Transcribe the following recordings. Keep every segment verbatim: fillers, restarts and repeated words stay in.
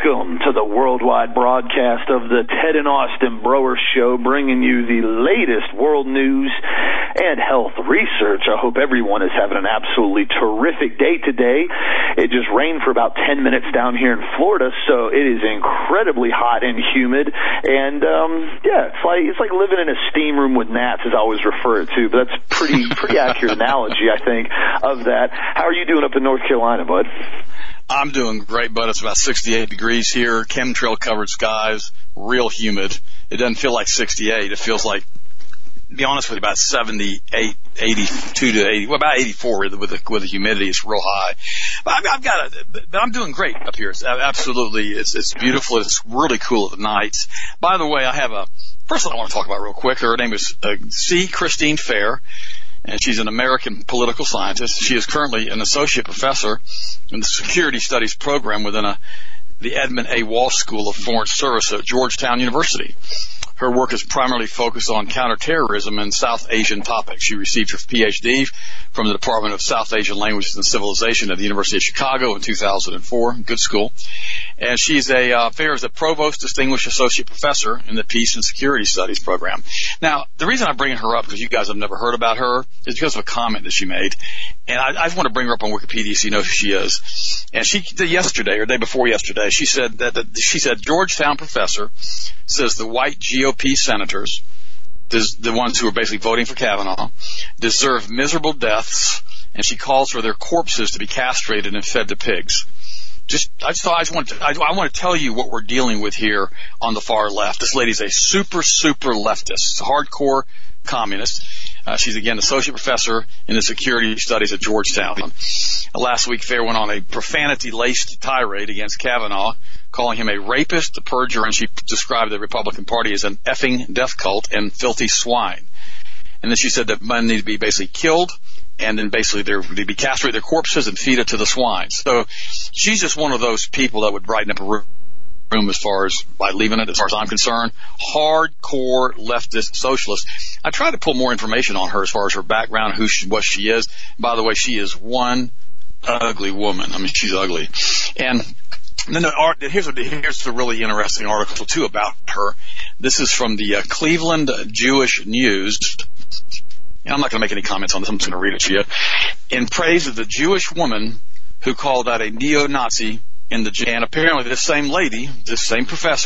Welcome to the worldwide broadcast of the Ted and Austin Broer Show, bringing you the latest world news and health research. I hope everyone is having an absolutely terrific day today. It just rained for about ten minutes down here in Florida, so it is incredibly hot and humid. And um, yeah, it's like it's like living in a steam room with gnats, as I always refer it to. But that's pretty pretty accurate analogy, I think, of that. How are you doing up in North Carolina, bud? I'm doing great, bud. It's about sixty-eight degrees here, chemtrail-covered skies, real humid. It doesn't feel like sixty-eight. It feels like, to be honest with you, about seventy-eight, eighty-two to eighty, well, about eighty-four with the, with the humidity. It's real high. But I've, I've got a, but I'm doing great up here. It's absolutely, it's, it's beautiful. It's really cool at the nights. By the way, I have a person I want to talk about real quick. Her name is uh, C. Christine Fair, and she's an American political scientist. She is currently an associate professor in the Security Studies program within a, the Edmund A. Walsh School of Foreign Service at Georgetown University. Her work is primarily focused on counterterrorism and South Asian topics. She received her P H D from the Department of South Asian Languages and Civilization at the University of Chicago in two thousand four. Good school. And she's a, uh, Fair is a Provost Distinguished Associate Professor in the Peace and Security Studies program. Now, the reason I'm bringing her up, because you guys have never heard about her, is because of a comment that she made. And I, I just want to bring her up on Wikipedia so you know who she is. And she, yesterday, or day before yesterday, she said that, that she said Georgetown professor says the white G O P senators, the ones who are basically voting for Kavanaugh, deserve miserable deaths, and she calls for their corpses to be castrated and fed to pigs. Just, I just thought I just want to, I, I want to tell you what we're dealing with here on the far left. This lady's a super, super leftist, a hardcore communist. Uh, she's, again, associate professor in the security studies at Georgetown. Uh, last week, Fair went on a profanity-laced tirade against Kavanaugh, calling him a rapist, a perjurer, and she described the Republican Party as an effing death cult and filthy swine. And then she said that men need to be basically killed, and then basically they'd be castrate their corpses and feed it to the swine. So she's just one of those people that would brighten up a room room as far as by leaving it, as far as I'm concerned. Hardcore leftist socialist. I tried to pull more information on her as far as her background, who she, what she is. By the way, she is one ugly woman. I mean, she's ugly. And then the art, here's, a, here's the really interesting article, too, about her. This is from the uh, Cleveland Jewish News. And I'm not going to make any comments on this. I'm just going to read it to you. In praise of the Jewish woman who called out a neo-Nazi in the gym. And apparently this same lady, this same professor,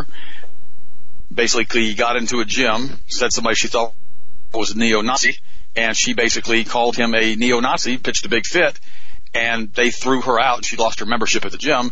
basically got into a gym, said somebody she thought was a neo-Nazi, and she basically called him a neo-Nazi, pitched a big fit, and they threw her out, and she lost her membership at the gym.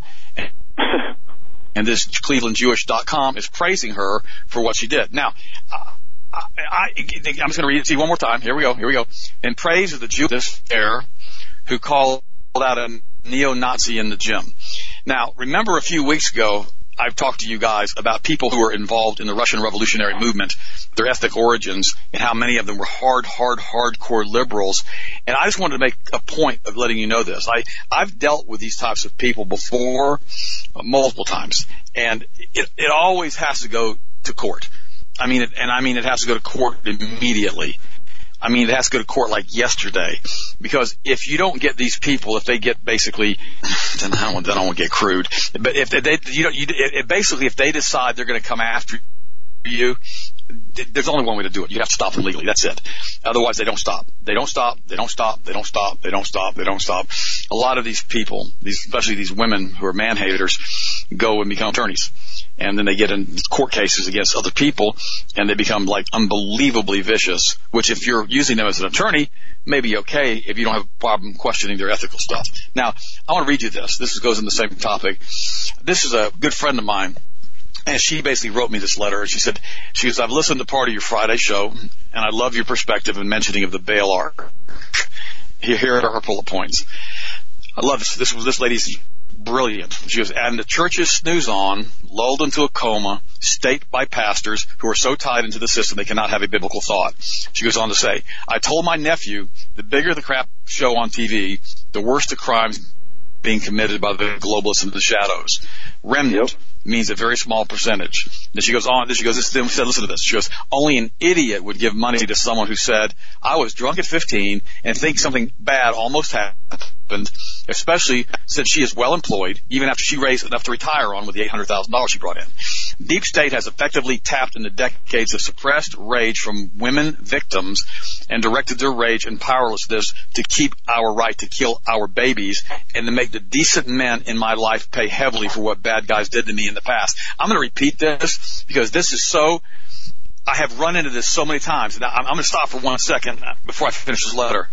And this Cleveland Jewish dot com is praising her for what she did. Now, I, I, I'm just going to read it to you one more time. Here we go. Here we go. In praise of the Jewish Fair who called out a neo-Nazi in the gym. Now, remember a few weeks ago, I've talked to you guys about people who were involved in the Russian revolutionary movement, their ethnic origins, and how many of them were hard, hard, hardcore liberals. And I just wanted to make a point of letting you know this. I, I've dealt with these types of people before, uh, multiple times, and it, it always has to go to court. I mean, it, and I mean it has to go to court immediately. I mean, it has to go to court like yesterday, because if you don't get these people, if they get basically, then I don't, then I won't get crude. But if they, they you know, you, it, basically, if they decide they're going to come after you, there's only one way to do it. You have to stop them legally. That's it. Otherwise, they don't stop. They don't stop. They don't stop. They don't stop. They don't stop. They don't stop. A lot of these people, these, especially these women who are man-haters, go and become attorneys. And then they get in court cases against other people, and they become like unbelievably vicious, which if you're using them as an attorney, may be okay if you don't have a problem questioning their ethical stuff. Now, I want to read you this. This goes in the same topic. This is a good friend of mine, and she basically wrote me this letter. And she said, she goes, I've listened to part of your Friday show, and I love your perspective in mentioning of the Baal Ark. Here are her bullet points. I love this. This was this lady's brilliant. She goes, and the churches snooze on, lulled into a coma, staked by pastors who are so tied into the system they cannot have a biblical thought. She goes on to say, I told my nephew, the bigger the crap show on T V, the worse the crimes being committed by the globalists in the shadows. Remnant, means a very small percentage. Then she goes on, then she goes, this, then we said, listen to this. She goes, only an idiot would give money to someone who said, I was drunk at fifteen and think something bad almost happened, especially since she is well employed, even after she raised enough to retire on with the eight hundred thousand dollars she brought in. Deep State has effectively tapped into decades of suppressed rage from women victims and directed their rage and powerlessness to keep our right to kill our babies and to make the decent men in my life pay heavily for what bad guys did to me in the past. I'm going to repeat this because this is so, I have run into this so many times. Now, I'm going to stop for one second before I finish this letter.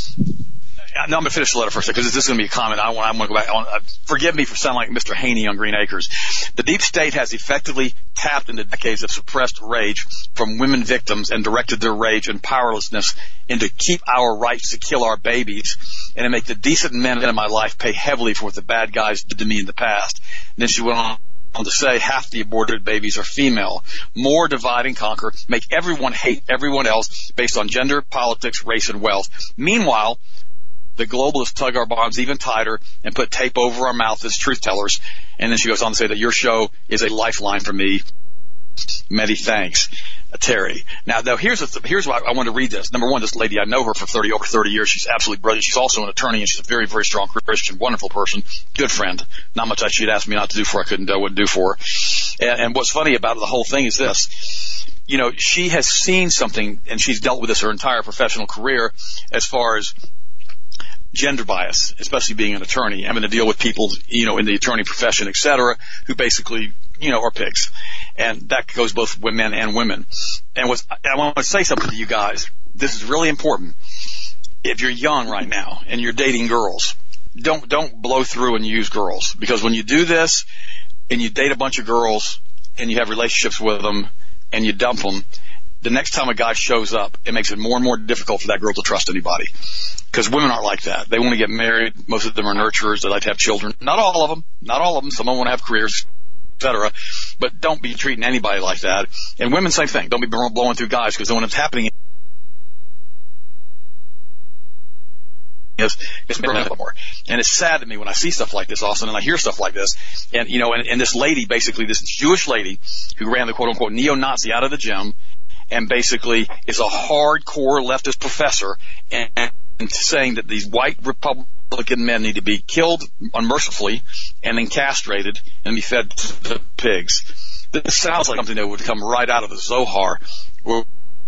No, I'm going to finish the letter first because this is going to be a comment. I want, I want to go back. I want, uh, forgive me for sounding like Mister Haney on Green Acres. The Deep State has effectively tapped into decades of suppressed rage from women victims and directed their rage and powerlessness into keep our rights to kill our babies and to make the decent men in my life pay heavily for what the bad guys did to me in the past. And then she went on on to say half the aborted babies are female. More divide and conquer, make everyone hate everyone else based on gender, politics, race, and wealth. Meanwhile, the globalists tug our bonds even tighter and put tape over our mouth as truth tellers. And then she goes on to say that your show is a lifeline for me. Many thanks, Terry. Now, though, here's a, here's why I wanted to read this. Number one, this lady, I know her for thirty over thirty years. She's absolutely brilliant. She's also an attorney, and she's a very, very strong Christian, wonderful person, good friend. Not much that she'd asked me not to do for her. I couldn't do, wouldn't do for her. And, and what's funny about the whole thing is this. You know, she has seen something, and she's dealt with this her entire professional career as far as gender bias, especially being an attorney, having to deal with people, you know, in the attorney profession, et cetera, who basically, you know, are pigs. And that goes both with men and women. And what's, I want to say something to you guys. This is really important. If you're young right now and you're dating girls, don't, don't blow through and use girls. Because when you do this and you date a bunch of girls and you have relationships with them and you dump them, the next time a guy shows up, it makes it more and more difficult for that girl to trust anybody. Because women aren't like that. They want to get married. Most of them are nurturers. They like to have children. Not all of them. Not all of them. Some of them want to have careers, et cetera. But don't be treating anybody like that. And women, same thing. Don't be blowing through guys, because then when it's happening, Is, is more. And it's sad to me when I see stuff like this, Austin, and I hear stuff like this. And, you know, and, and this lady, basically, this Jewish lady who ran the quote-unquote neo-Nazi out of the gym and basically is a hardcore leftist professor and, and saying that these white Republican men need to be killed unmercifully and then castrated and be fed to the pigs. This sounds like something that would come right out of the Zohar or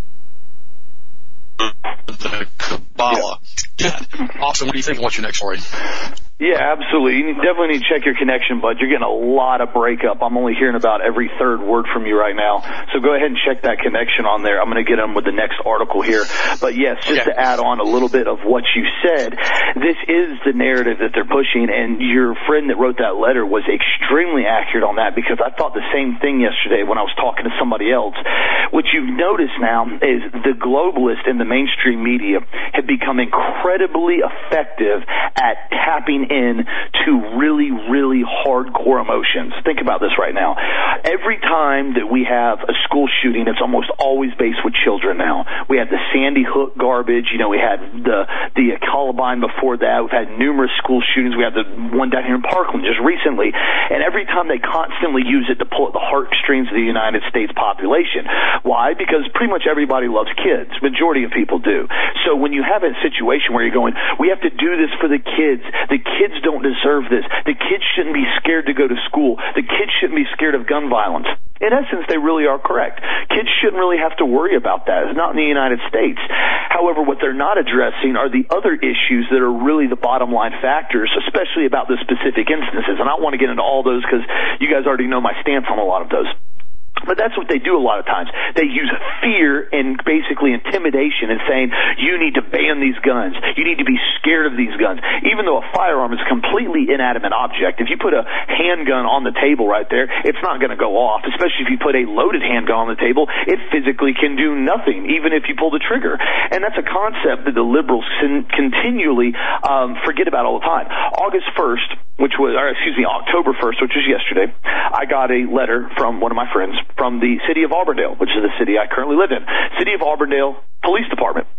the Kabbalah. Yeah. Austin, what do you think? What's your next story? Yeah, absolutely. You definitely need to check your connection, bud. You're getting a lot of breakup. I'm only hearing about every third word from you right now. So go ahead and check that connection on there. I'm going to get on with the next article here. But yes, just okay. to add on a little bit of what you said, this is the narrative that they're pushing, and your friend that wrote that letter was extremely accurate on that, because I thought the same thing yesterday when I was talking to somebody else. What you've noticed now is the globalists in the mainstream media have become incredibly effective at tapping in to really, really hardcore emotions. Think about this right now. Every time that we have a school shooting, it's almost always based with children now. We had the Sandy Hook garbage. You know, we had the the Columbine before that. We've had numerous school shootings. We had the one down here in Parkland just recently. And every time they constantly use it to pull at the heartstrings of the United States population. Why? Because pretty much everybody loves kids. Majority of people do. So when you have a situation where you're going, we have to do this for the kids. The kids don't deserve this. The kids shouldn't be scared to go to school. The kids shouldn't be scared of gun violence. In essence, they really are correct. Kids shouldn't really have to worry about that. It's not in the United States. However, what they're not addressing are the other issues that are really the bottom line factors, especially about the specific instances. And I don't want to get into all those because you guys already know my stance on a lot of those. But that's what they do a lot of times. They use fear and basically intimidation and saying, you need to ban these guns. You need to be scared of these guns. Even though a firearm is a completely inanimate object, if you put a handgun on the table right there, it's not going to go off, especially if you put a loaded handgun on the table. It physically can do nothing, even if you pull the trigger. And that's a concept that the liberals continually um, forget about all the time. August first, which was, or excuse me, October first, which was yesterday, I got a letter from one of my friends from the city of Auburndale, which is the city I currently live in. City of Auburndale Police Department.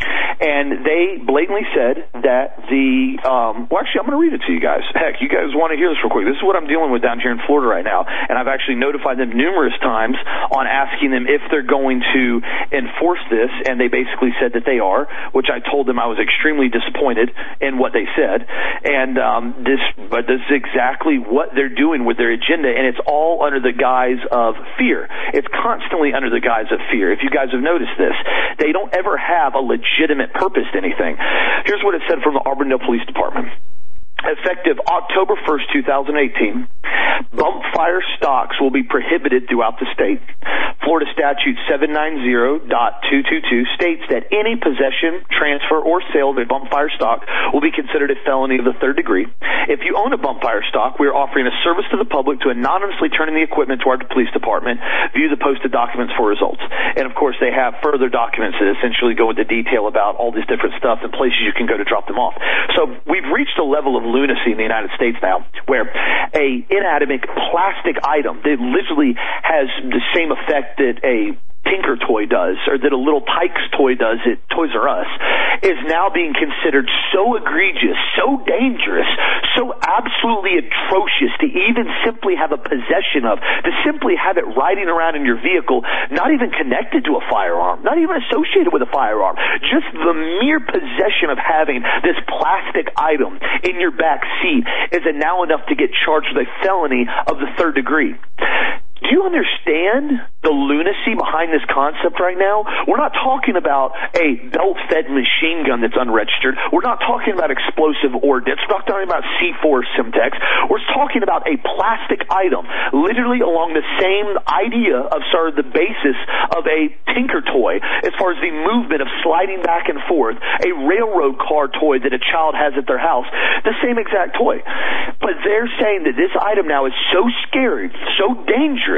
and they blatantly said that the, um, well, actually, I'm going to read it to you guys. Heck, you guys want to hear this real quick. This is what I'm dealing with down here in Florida right now, and I've actually notified them numerous times on asking them if they're going to enforce this, and they basically said that they are, which I told them I was extremely disappointed in what they said, and um, this, but this is exactly what they're doing with their agenda, and it's all under the guise of fear. It's constantly under the guise of fear. If you guys have noticed this, they don't ever have a legitimate purpose to anything. Here's what it said from the Auburndale Police Department. Effective October first, two thousand eighteen, bump fire stocks will be prohibited throughout the state. Florida Statute seven ninety point two two two states that any possession, transfer, or sale of a bump fire stock will be considered a felony of the third degree. If you own a bump fire stock, we are offering a service to the public to anonymously turn in the equipment to our police department, view the posted documents for results. And, of course, they have further documents that essentially go into detail about all this different stuff and places you can go to drop them off. So we've reached a level of lunacy in the United States now where a inanimate plastic item that literally has the same effect that a Tinker toy does, or that a little Tikes toy does at Toys R Us, is now being considered so egregious, so dangerous, so absolutely atrocious to even simply have a possession of, to simply have it riding around in your vehicle, not even connected to a firearm, not even associated with a firearm, just the mere possession of having this plastic item in your back seat is now enough to get charged with a felony of the third degree. Do you understand the lunacy behind this concept right now? We're not talking about a belt-fed machine gun that's unregistered. We're not talking about explosive ordnance. We're not talking about C four Semtex. We're talking about a plastic item, literally along the same idea of sort of the basis of a Tinker toy, as far as the movement of sliding back and forth, a railroad car toy that a child has at their house, the same exact toy. But they're saying that this item now is so scary, so dangerous,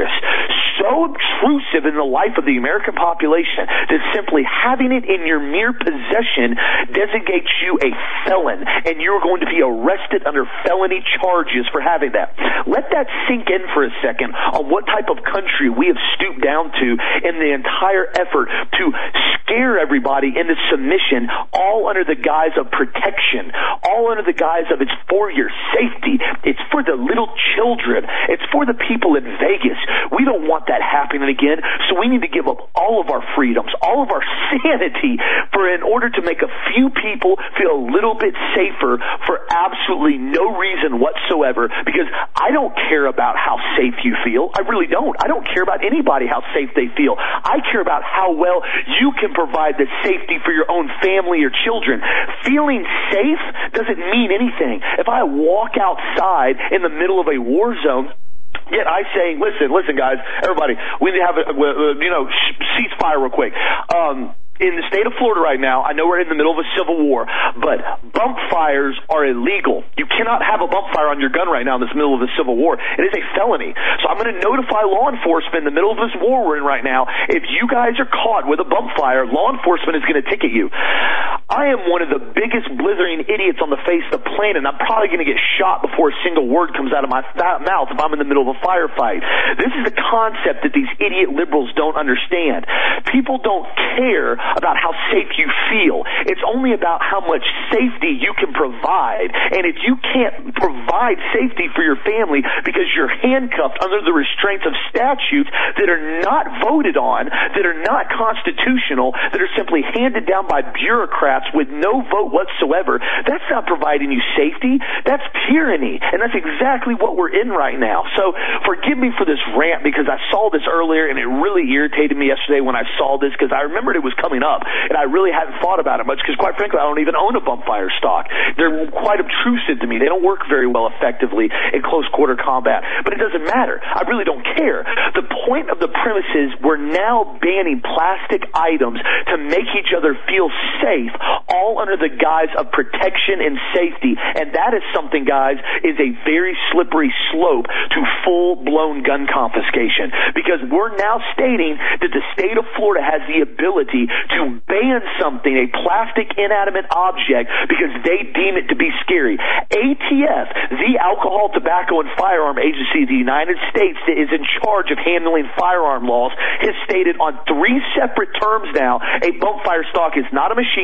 so obtrusive in the life of the American population that simply having it in your mere possession designates you a felon, and you're going to be arrested under felony charges for having that. Let that sink in for a second on what type of country we have stooped down to in the entire effort to scare everybody into submission, all under the guise of protection, all under the guise of it's for your safety, it's for the little children, it's for the people in Vegas. We don't want that happening again, so we need to give up all of our freedoms, all of our sanity, for in order to make a few people feel a little bit safer for absolutely no reason whatsoever, because I don't care about how safe you feel. I really don't. I don't care about anybody how safe they feel. I care about how well you can provide the safety for your own family or children. Feeling safe doesn't mean anything. If I walk outside in the middle of a war zone, yet I say, listen, listen, guys, everybody, we need to have a, uh, you know, ceasefire real quick. Um, in the state of Florida right now, I know we're in the middle of a civil war, but bump fires are illegal. You cannot have a bump fire on your gun right now in this middle of a civil war. It is a felony. So I'm going to notify law enforcement in the middle of this war we're in right now. If you guys are caught with a bump fire, law enforcement is going to ticket you. I am one of the biggest blithering idiots on the face of the planet, and I'm probably going to get shot before a single word comes out of my th- mouth if I'm in the middle of a firefight. This is a concept that these idiot liberals don't understand. People don't care about how safe you feel. It's only about how much safety you can provide. And if you can't provide safety for your family because you're handcuffed under the restraints of statutes that are not voted on, that are not constitutional, that are simply handed down by bureaucrats with no vote whatsoever, that's not providing you safety. That's tyranny. And that's exactly what we're in right now. So forgive me for this rant, because I saw this earlier and it really irritated me yesterday when I saw this, because I remembered it was coming up, and I really hadn't thought about it much, because quite frankly I don't even own a bump fire stock. They're quite obtrusive to me. They don't work very well effectively in close quarter combat, but it doesn't matter. I really don't care. The point of the premise is we're now banning plastic items to make each other feel safe, all under the guise of protection and safety, and that is something, guys, is a very slippery slope to full-blown gun confiscation, because we're now stating that the state of Florida has the ability to ban something, a plastic inanimate object, because they deem it to be scary. A T F, the Alcohol, Tobacco, and Firearm Agency of the United States that is in charge of handling firearm laws, has stated on three separate terms now, a bump fire stock is not a machine gun,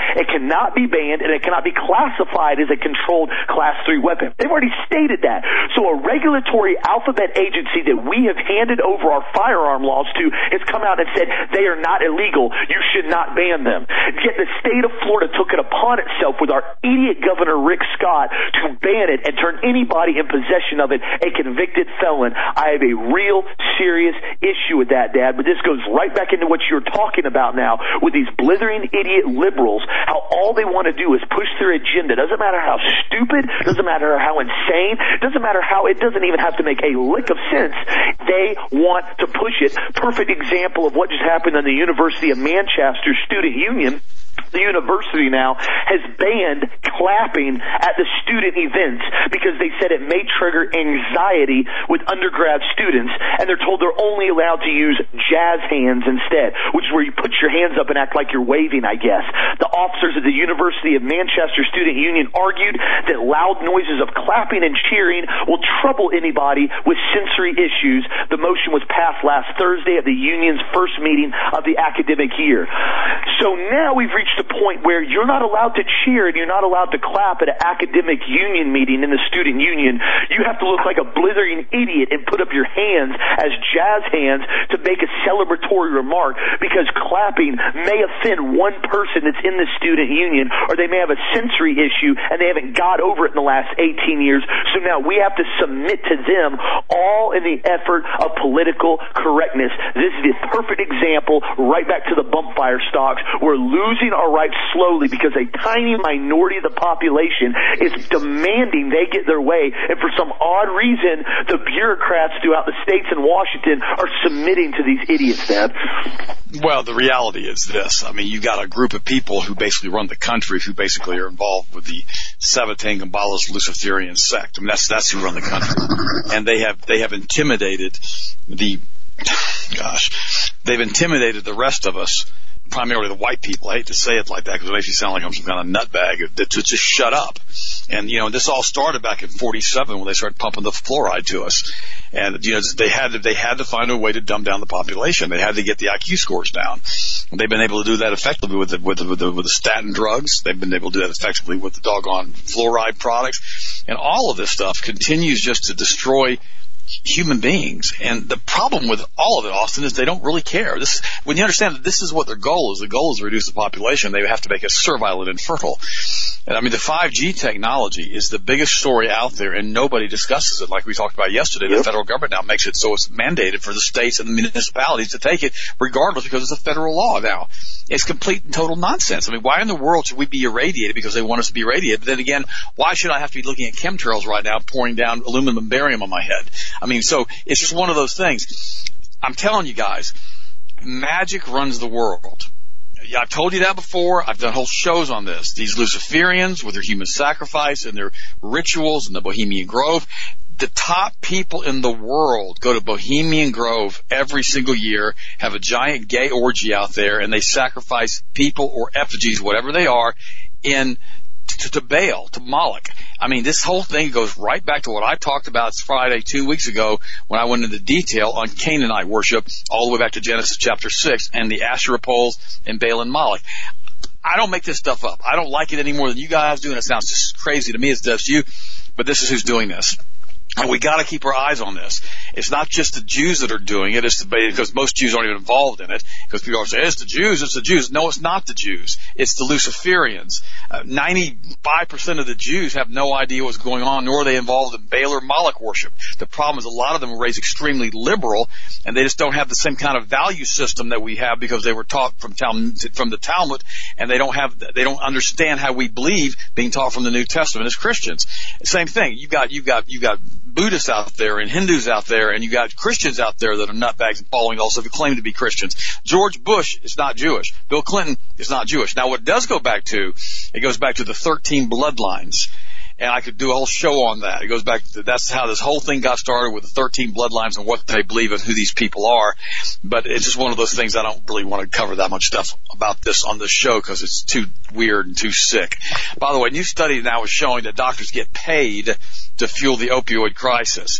it cannot be banned, and it cannot be classified as a controlled class three weapon. They've already stated that. So a regulatory alphabet agency that we have handed over our firearm laws to has come out and said they are not illegal. You should not ban them. Yet the state of Florida took it upon itself with our idiot Governor Rick Scott to ban it and turn anybody in possession of it a convicted felon. I have a real serious issue with that, Dad, but this goes right back into what you're talking about now with these blithering idiot liberals, how all they want to do is push their agenda. Doesn't matter how stupid, doesn't matter how insane, doesn't matter how, it doesn't even have to make a lick of sense. They want to push it. Perfect example of what just happened in the University of Manchester Student Union. The university now has banned clapping at the student events because they said it may trigger anxiety with undergrad students, and they're told they're only allowed to use jazz hands instead, which is where you put your hands up and act like you're waving, I guess. The officers at the University of Manchester Student Union argued that loud noises of clapping and cheering will trouble anybody with sensory issues. The motion was passed last Thursday at the union's first meeting of the academic year. So now we've reached a point where you're not allowed to cheer and you're not allowed to clap at an academic union meeting in the student union. You have to look like a blithering idiot and put up your hands as jazz hands to make a celebratory remark, because clapping may offend one person that's in the student union, or they may have a sensory issue and they haven't got over it in the last eighteen years. So now we have to submit to them, all in the effort of political correctness. This is the perfect example, right back to the bump fire stocks. We're losing our rights slowly because a tiny minority of the population is demanding they get their way, and for some odd reason, the bureaucrats throughout the states in Washington are submitting to these idiots, Dad. Well, the reality is this. I mean, you got a group of people who basically run the country, who basically are involved with the Sabbatean Kabbalist Luciferian sect. I mean, that's that's who run the country, and they have they have intimidated the gosh, they've intimidated the rest of us. Primarily the white people. I hate to say it like that because it makes you sound like I'm some kind of nutbag to, to just shut up. And, you know, this all started back in forty-seven when they started pumping the fluoride to us. And, you know, they had to, they had to find a way to dumb down the population. They had to get the I Q scores down. And they've been able to do that effectively with the, with the, with the, with the statin drugs. They've been able to do that effectively with the doggone fluoride products. And all of this stuff continues just to destroy human beings. And the problem with all of it, Austin, is they don't really care. This, when you understand that this is what their goal is, the goal is to reduce the population, they have to make us servile and infertile. And I mean, the five G technology is the biggest story out there, and nobody discusses it. Like we talked about yesterday, yep. The federal government now makes it so it's mandated for the states and the municipalities to take it regardless because it's a federal law now. It's complete and total nonsense. I mean, why in the world should we be irradiated because they want us to be irradiated? But then again, why should I have to be looking at chemtrails right now pouring down aluminum and barium on my head? I mean, so it's just one of those things. I'm telling you guys, magic runs the world. I've told you that before. I've done whole shows on this. These Luciferians with their human sacrifice and their rituals in the Bohemian Grove. The top people in the world go to Bohemian Grove every single year, have a giant gay orgy out there, and they sacrifice people or effigies, whatever they are, in to, to Baal, to Moloch. I mean, this whole thing goes right back to what I talked about Friday two weeks ago when I went into detail on Canaanite worship, all the way back to Genesis chapter six, and the Asherah poles and Baal and Moloch. I don't make this stuff up. I don't like it any more than you guys do, and it sounds just crazy to me as it does to you, but this is who's doing this. And we got to keep our eyes on this. It's not just the Jews that are doing it. It's the, because most Jews aren't even involved in it. Because people are saying, it's the Jews, it's the Jews. No, it's not the Jews. It's the Luciferians. Uh, ninety-five percent of the Jews have no idea what's going on, nor are they involved in Baal or Moloch worship. The problem is a lot of them were raised extremely liberal, and they just don't have the same kind of value system that we have because they were taught from, from the Talmud, and they don't have, they don't understand how we believe being taught from the New Testament as Christians. Same thing. You've got, you've got, you've got Buddhists out there and Hindus out there, and you got Christians out there that are nutbags and following also who claim to be Christians. George Bush is not Jewish. Bill Clinton is not Jewish. Now, what it does go back to, it goes back to the thirteen bloodlines. And I could do a whole show on that. It goes back to, that's how this whole thing got started, with the thirteen bloodlines and what they believe and who these people are. But it's just one of those things I don't really want to cover that much stuff about this on this show because it's too weird and too sick. By the way, a new study now is showing that doctors get paid to fuel the opioid crisis.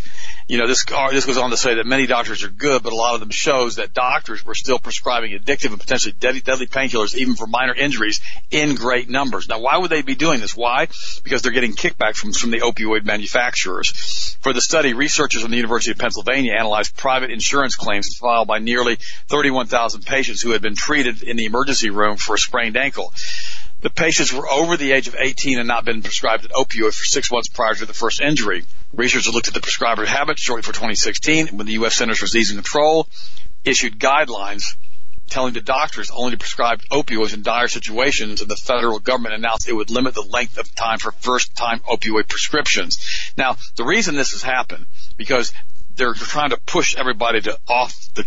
You know, this this goes on to say that many doctors are good, but a lot of them shows that doctors were still prescribing addictive and potentially deadly, deadly painkillers, even for minor injuries, in great numbers. Now, why would they be doing this? Why? Because they're getting kickback from, from the opioid manufacturers. For the study, researchers from the University of Pennsylvania analyzed private insurance claims filed by nearly thirty-one thousand patients who had been treated in the emergency room for a sprained ankle. The patients were over the age of eighteen and not been prescribed an opioid for six months prior to the first injury. Researchers looked at the prescriber habits shortly for twenty sixteen when the U S Centers for Disease Control issued guidelines telling the doctors only to prescribe opioids in dire situations, and the federal government announced it would limit the length of time for first-time opioid prescriptions. Now, the reason this has happened, because they're trying to push everybody to off the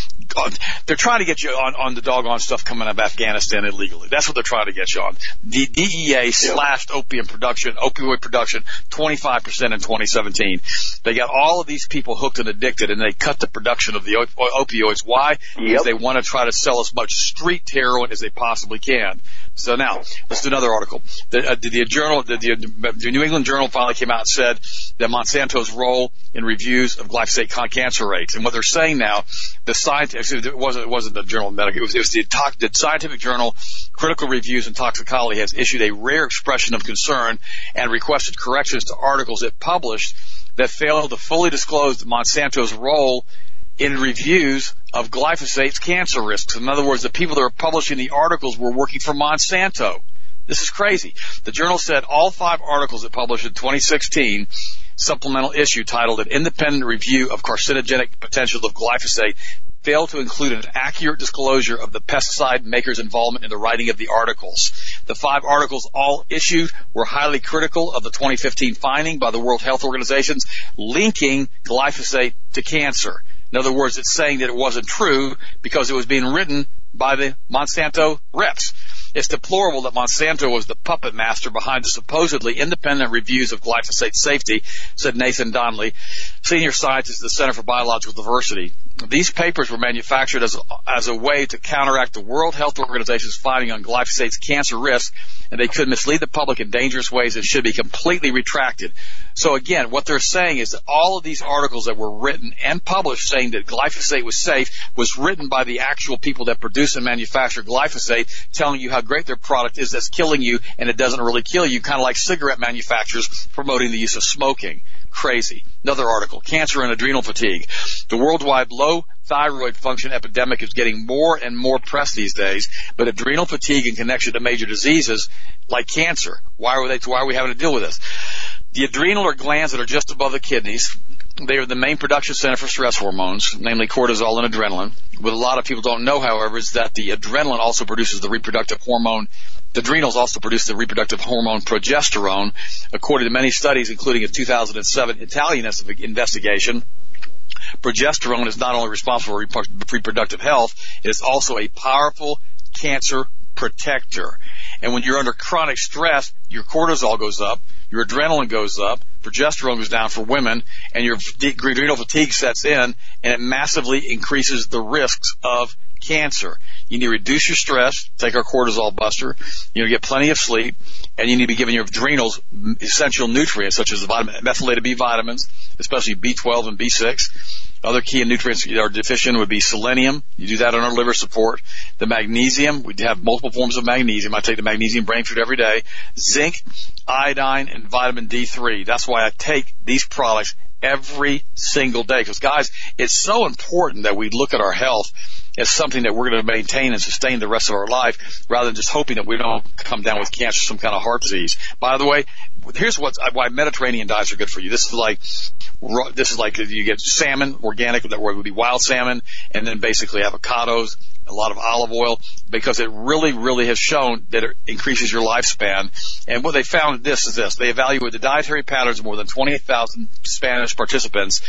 they're trying to get you on, on the doggone stuff coming out of Afghanistan illegally. That's what they're trying to get you on. The D E A slashed opium production, opioid production, twenty-five percent in twenty seventeen. They got all of these people hooked and addicted, and they cut the production of the op- opioids. Why? Yep. Because they want to try to sell as much street heroin as they possibly can. So now, let's do another article. The, uh, the, the journal, the, the, the New England Journal finally came out and said that Monsanto's role in reviews of glyphosate cancer rates. And what they're saying now, the scientific, it wasn't, it wasn't the Journal of Medical, it was, it was the, the scientific journal Critical Reviews in Toxicology has issued a rare expression of concern and requested corrections to articles it published that failed to fully disclose Monsanto's role in reviews of glyphosate's cancer risks. In other words, the people that were publishing the articles were working for Monsanto. This is crazy. The journal said all five articles it published in twenty sixteen, supplemental issue titled An Independent Review of Carcinogenic Potential of Glyphosate, failed to include an accurate disclosure of the pesticide maker's involvement in the writing of the articles. The five articles all issued were highly critical of the twenty fifteen finding by the World Health Organization linking glyphosate to cancer. In other words, it's saying that it wasn't true because it was being written by the Monsanto reps. It's deplorable that Monsanto was the puppet master behind the supposedly independent reviews of glyphosate safety, said Nathan Donnelly, senior scientist at the Center for Biological Diversity. These papers were manufactured as, as a way to counteract the World Health Organization's finding on glyphosate's cancer risk, and they could mislead the public in dangerous ways and should be completely retracted. So again, what they're saying is that all of these articles that were written and published saying that glyphosate was safe was written by the actual people that produce and manufacture glyphosate, telling you how great their product is that's killing you, and it doesn't really kill you, kind of like cigarette manufacturers promoting the use of smoking. Crazy. Another article, cancer and adrenal fatigue. The worldwide low thyroid function epidemic is getting more and more press these days, but adrenal fatigue in connection to major diseases like cancer. Why are they? Why are we having to deal with this? The adrenal are glands that are just above the kidneys. They are the main production center for stress hormones, namely cortisol and adrenaline. What a lot of people don't know, however, is that the adrenaline also produces the reproductive hormone. The adrenals also produce the reproductive hormone progesterone. According to many studies, including a two thousand seven Italian investigation, progesterone is not only responsible for reproductive health, it is also a powerful cancer protector. And when you're under chronic stress, your cortisol goes up, your adrenaline goes up, progesterone goes down for women, and your adrenal fatigue sets in, and it massively increases the risks of cancer. You need to reduce your stress, take our cortisol buster, you need to get plenty of sleep, and you need to be giving your adrenals essential nutrients such as the vitamin, methylated B vitamins, especially B twelve and B six. Other key nutrients that are deficient would be selenium. You do that on our liver support. The magnesium, we have multiple forms of magnesium. I take the magnesium brain food every day. Zinc, iodine, and vitamin D three. That's why I take these products every single day. Because, guys, it's so important that we look at our health as something that we're going to maintain and sustain the rest of our life, rather than just hoping that we don't come down with cancer, some kind of heart disease. By the way, here's what's, why Mediterranean diets are good for you. This is like this is like you get salmon, organic, that would be wild salmon, and then basically avocados, a lot of olive oil, because it really, really has shown that it increases your lifespan. And what they found this is this. They evaluated the dietary patterns of more than twenty-eight thousand Spanish participants,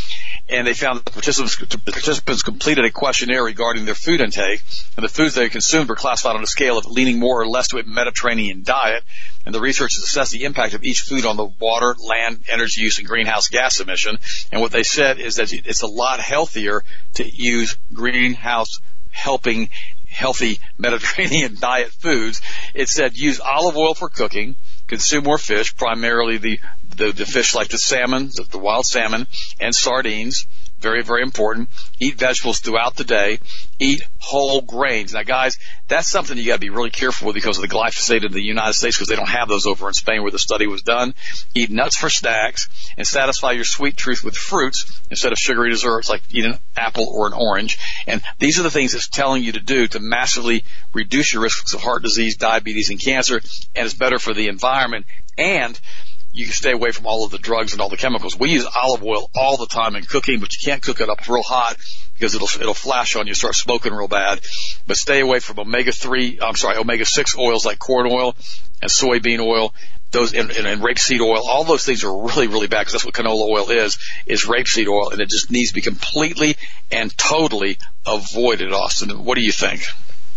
and they found that the participants, participants completed a questionnaire regarding their food intake, and the foods they consumed were classified on a scale of leaning more or less to a Mediterranean diet. And the researchers assessed the impact of each food on the water, land, energy use, and greenhouse gas emission. And what they said is that it's a lot healthier to use greenhouse helping healthy Mediterranean diet foods. It said use olive oil for cooking, consume more fish, primarily the the, the fish like the salmon, the, the wild salmon, and sardines. Very, very important. Eat vegetables throughout the day. Eat whole grains. Now, guys, that's something you got to be really careful with because of the glyphosate in the United States, because they don't have those over in Spain where the study was done. Eat nuts for snacks and satisfy your sweet tooth with fruits instead of sugary desserts like eating an apple or an orange. And these are the things it's telling you to do to massively reduce your risks of heart disease, diabetes, and cancer. And it's better for the environment. And you can stay away from all of the drugs and all the chemicals. We use olive oil all the time in cooking, but you can't cook it up real hot because it'll it'll flash on you, start smoking real bad. But stay away from omega three, I'm sorry, omega six oils like corn oil and soybean oil, those and, and, and rapeseed oil. All those things are really, really bad because that's what canola oil is, is rapeseed oil, and it just needs to be completely and totally avoided, Austin. What do you think?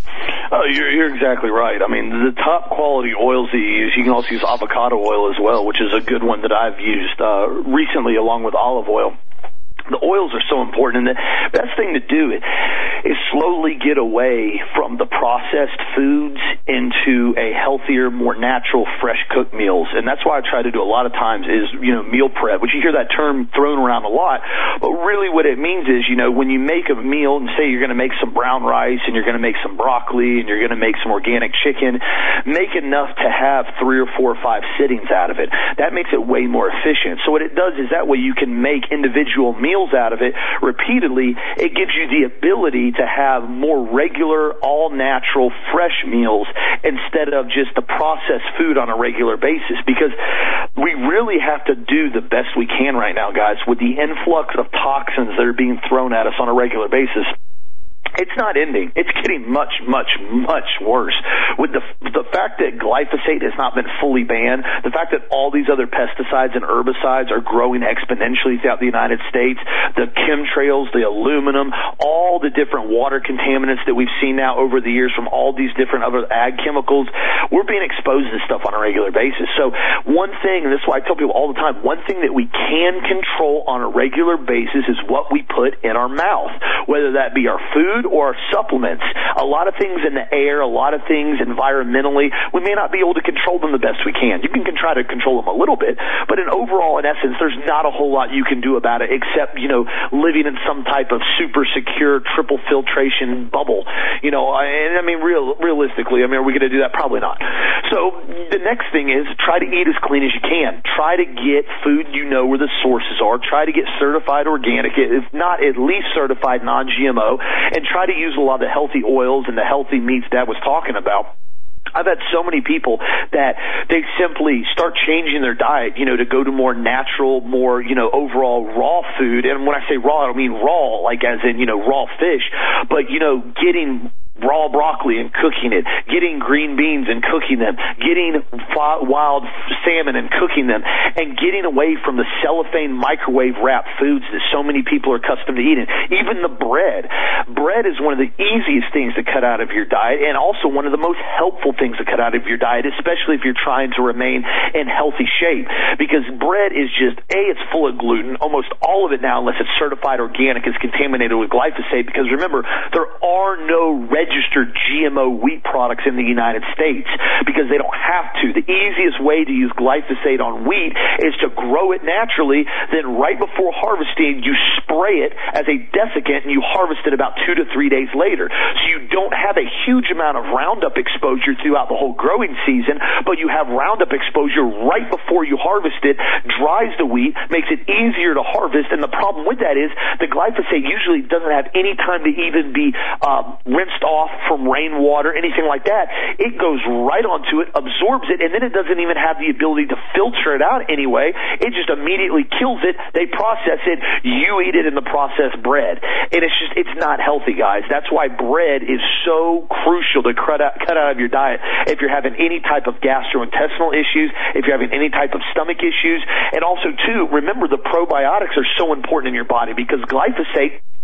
Oh, you're, you're exactly right. I mean, the top quality oils that you use, you can also use avocado oil as well, which is a good one that I've used uh, recently along with olive oil. The oils are so important, and the best thing to do is slowly get away from the processed foods into a healthier, more natural, fresh cooked meals. And that's why I try to do a lot of times is, you know, meal prep, which you hear that term thrown around a lot. But really what it means is, you know, when you make a meal and say you're going to make some brown rice and you're going to make some broccoli and you're going to make some organic chicken, make enough to have three or four or five sittings out of it. That makes it way more efficient. So what it does is that way you can make individual meals out of it repeatedly. It gives you the ability to have more regular, all-natural, fresh meals instead of just the processed food on a regular basis, because we really have to do the best we can right now, guys, with the influx of toxins that are being thrown at us on a regular basis. It's not ending. It's getting much, much, much worse. With the the fact that glyphosate has not been fully banned, the fact that all these other pesticides and herbicides are growing exponentially throughout the United States, the chemtrails, the aluminum, all the different water contaminants that we've seen now over the years from all these different other ag chemicals, we're being exposed to stuff on a regular basis. So one thing, and this is why I tell people all the time, one thing that we can control on a regular basis is what we put in our mouth, whether that be our food or supplements. A lot of things in the air, a lot of things environmentally, we may not be able to control them the best we can. You can try to control them a little bit, but in overall, in essence, there's not a whole lot you can do about it except, you know, living in some type of super secure triple filtration bubble. You know, and I mean, real, realistically, I mean, are we going to do that? Probably not. So the next thing is try to eat as clean as you can. Try to get food you know where the sources are. Try to get certified organic, if not at least certified non G M O, and try to use a lot of the healthy oils and the healthy meats Dad was talking about. I've had so many people that they simply start changing their diet, you know, to go to more natural, more, you know, overall raw food. And when I say raw, I don't mean raw, like as in, you know, raw fish, but, you know, getting raw broccoli and cooking it, getting green beans and cooking them, getting wild salmon and cooking them, and getting away from the cellophane microwave wrapped foods that so many people are accustomed to eating. Even the bread. Bread is one of the easiest things to cut out of your diet, and also one of the most helpful things to cut out of your diet, especially if you're trying to remain in healthy shape. Because bread is just, A, it's full of gluten. Almost all of it now, unless it's certified organic, is contaminated with glyphosate, because remember, there are no red registered G M O wheat products in the United States because they don't have to. The easiest way to use glyphosate on wheat is to grow it naturally, then right before harvesting, you spray it as a desiccant and you harvest it about two to three days later. So you don't have a huge amount of Roundup exposure throughout the whole growing season, but you have Roundup exposure right before you harvest it, dries the wheat, makes it easier to harvest, and the problem with that is the glyphosate usually doesn't have any time to even be uh, rinsed off from rainwater, anything like that. It goes right onto it, absorbs it, and then it doesn't even have the ability to filter it out anyway. It just immediately kills it. They process it. You eat it in the processed bread. And it's just, it's not healthy, guys. That's why bread is so crucial to cut out, cut out of your diet if you're having any type of gastrointestinal issues, if you're having any type of stomach issues. And also, too, remember the probiotics are so important in your body because glyphosate,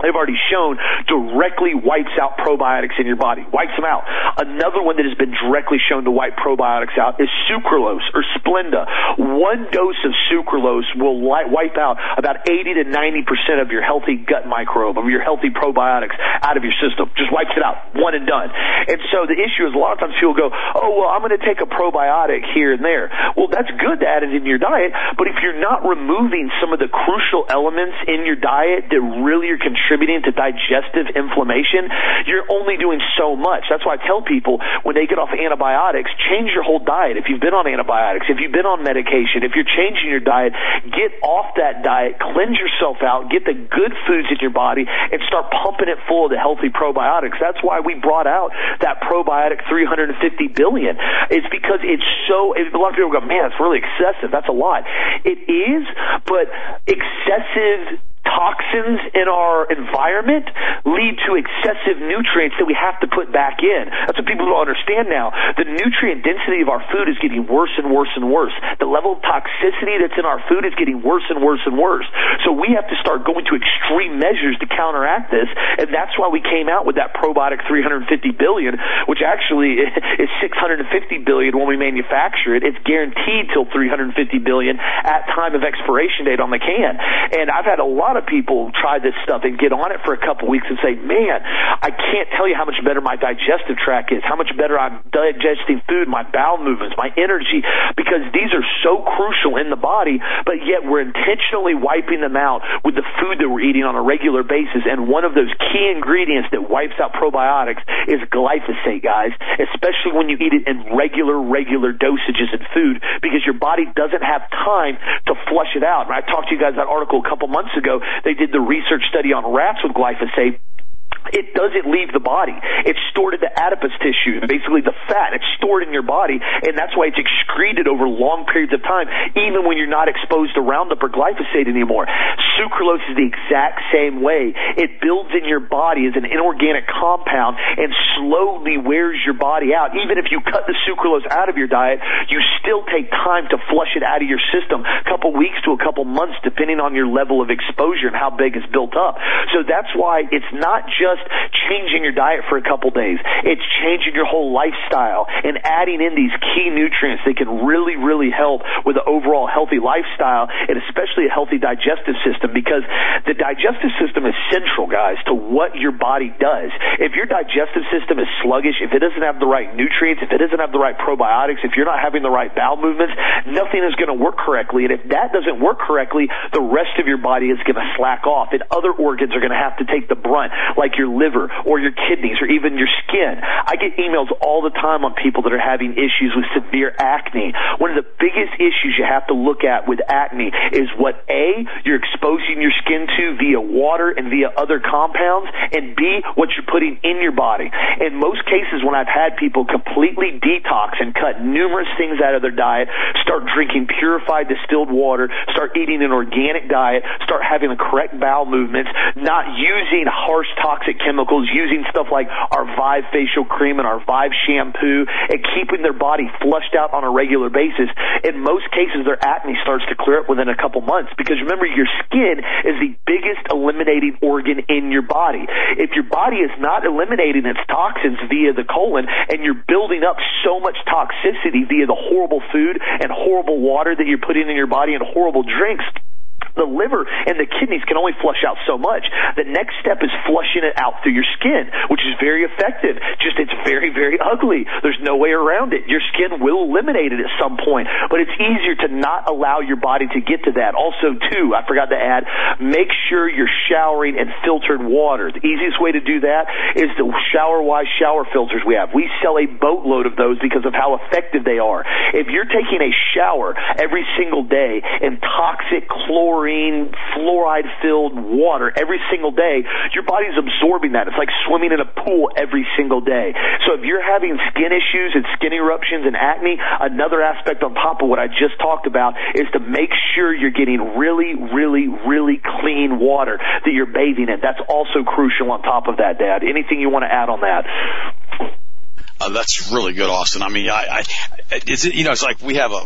they've already shown directly wipes out probiotics in your body, wipes them out. Another one that has been directly shown to wipe probiotics out is sucralose or Splenda. One dose of sucralose will wipe out about eighty to ninety percent of your healthy gut microbe, of your healthy probiotics out of your system. Just wipes it out, one and done. And so the issue is a lot of times people go, oh, well, I'm going to take a probiotic here and there. Well, that's good to add it in your diet, but if you're not removing some of the crucial elements in your diet that really are contributing contributing to digestive inflammation, you're only doing so much. That's why I tell people when they get off antibiotics, change your whole diet. If you've been on antibiotics, if you've been on medication, if you're changing your diet, get off that diet, cleanse yourself out, get the good foods in your body, and start pumping it full of the healthy probiotics. That's why we brought out that probiotic three hundred fifty billion. It's because it's so, a lot of people go, man, it's really excessive. That's a lot. It is, but excessive toxins in our environment lead to excessive nutrients that we have to put back in. That's what people don't understand now. The nutrient density of our food is getting worse and worse and worse. The level of toxicity that's in our food is getting worse and worse and worse. So we have to start going to extreme measures to counteract this, and that's why we came out with that probiotic three hundred fifty billion, which actually is six hundred fifty billion when we manufacture it. It's guaranteed till three hundred fifty billion at time of expiration date on the can. And I've had a lot of people try this stuff and get on it for a couple weeks and say, man, I can't tell you how much better my digestive tract is, how much better I'm digesting food, my bowel movements, my energy, because these are so crucial in the body, but yet we're intentionally wiping them out with the food that we're eating on a regular basis. And one of those key ingredients that wipes out probiotics is glyphosate, guys, especially when you eat it in regular, regular dosages in food, because your body doesn't have time to flush it out. And I talked to you guys that article a couple months ago. They did the research study on rats with glyphosate. It doesn't leave the body. It's stored in the adipose tissue, basically the fat. It's stored in your body, and that's why it's excreted over long periods of time, even when you're not exposed to Roundup or glyphosate anymore. Sucralose is the exact same way. It builds in your body as an inorganic compound and slowly wears your body out. Even if you cut the sucralose out of your diet, you still take time to flush it out of your system, a couple weeks to a couple months, depending on your level of exposure and how big it's built up. So that's why it's not just Just changing your diet for a couple days. It's changing your whole lifestyle and adding in these key nutrients that can really, really help with the overall healthy lifestyle and especially a healthy digestive system, because the digestive system is central, guys, to what your body does. If your digestive system is sluggish, if it doesn't have the right nutrients, if it doesn't have the right probiotics, if you're not having the right bowel movements, nothing is going to work correctly. And if that doesn't work correctly, the rest of your body is going to slack off, and other organs are going to have to take the brunt, like your your liver or your kidneys or even your skin. I get emails all the time on people that are having issues with severe acne. One of the biggest issues you have to look at with acne is what A, you're exposing your skin to via water and via other compounds, and B, what you're putting in your body. In most cases, when I've had people completely detox and cut numerous things out of their diet, start drinking purified distilled water, start eating an organic diet, start having the correct bowel movements, not using harsh toxic chemicals, using stuff like our Vive facial cream and our Vive shampoo, and keeping their body flushed out on a regular basis, in most cases their acne starts to clear up within a couple months. Because remember, your skin is the biggest eliminating organ in your body. If your body is not eliminating its toxins via the colon, and you're building up so much toxicity via the horrible food and horrible water that you're putting in your body and horrible drinks, the liver and the kidneys can only flush out so much. The next step is flushing it out through your skin, which is very effective. Just it's very, very ugly. There's no way around it. Your skin will eliminate it at some point, but it's easier to not allow your body to get to that. Also, too, I forgot to add, make sure you're showering in filtered water. The easiest way to do that is the shower-wise shower filters we have. We sell a boatload of those because of how effective they are. If you're taking a shower every single day in toxic chlorine, fluoride-filled water every single day, your body's absorbing that. It's like swimming in a pool every single day. So if you're having skin issues and skin eruptions and acne, another aspect on top of what I just talked about is to make sure you're getting really, really, really clean water that you're bathing in. That's also crucial on top of that, Dad. Anything you want to add on that? Uh, that's really good, Austin. I mean, I, I, it's, you know, it's like we have a,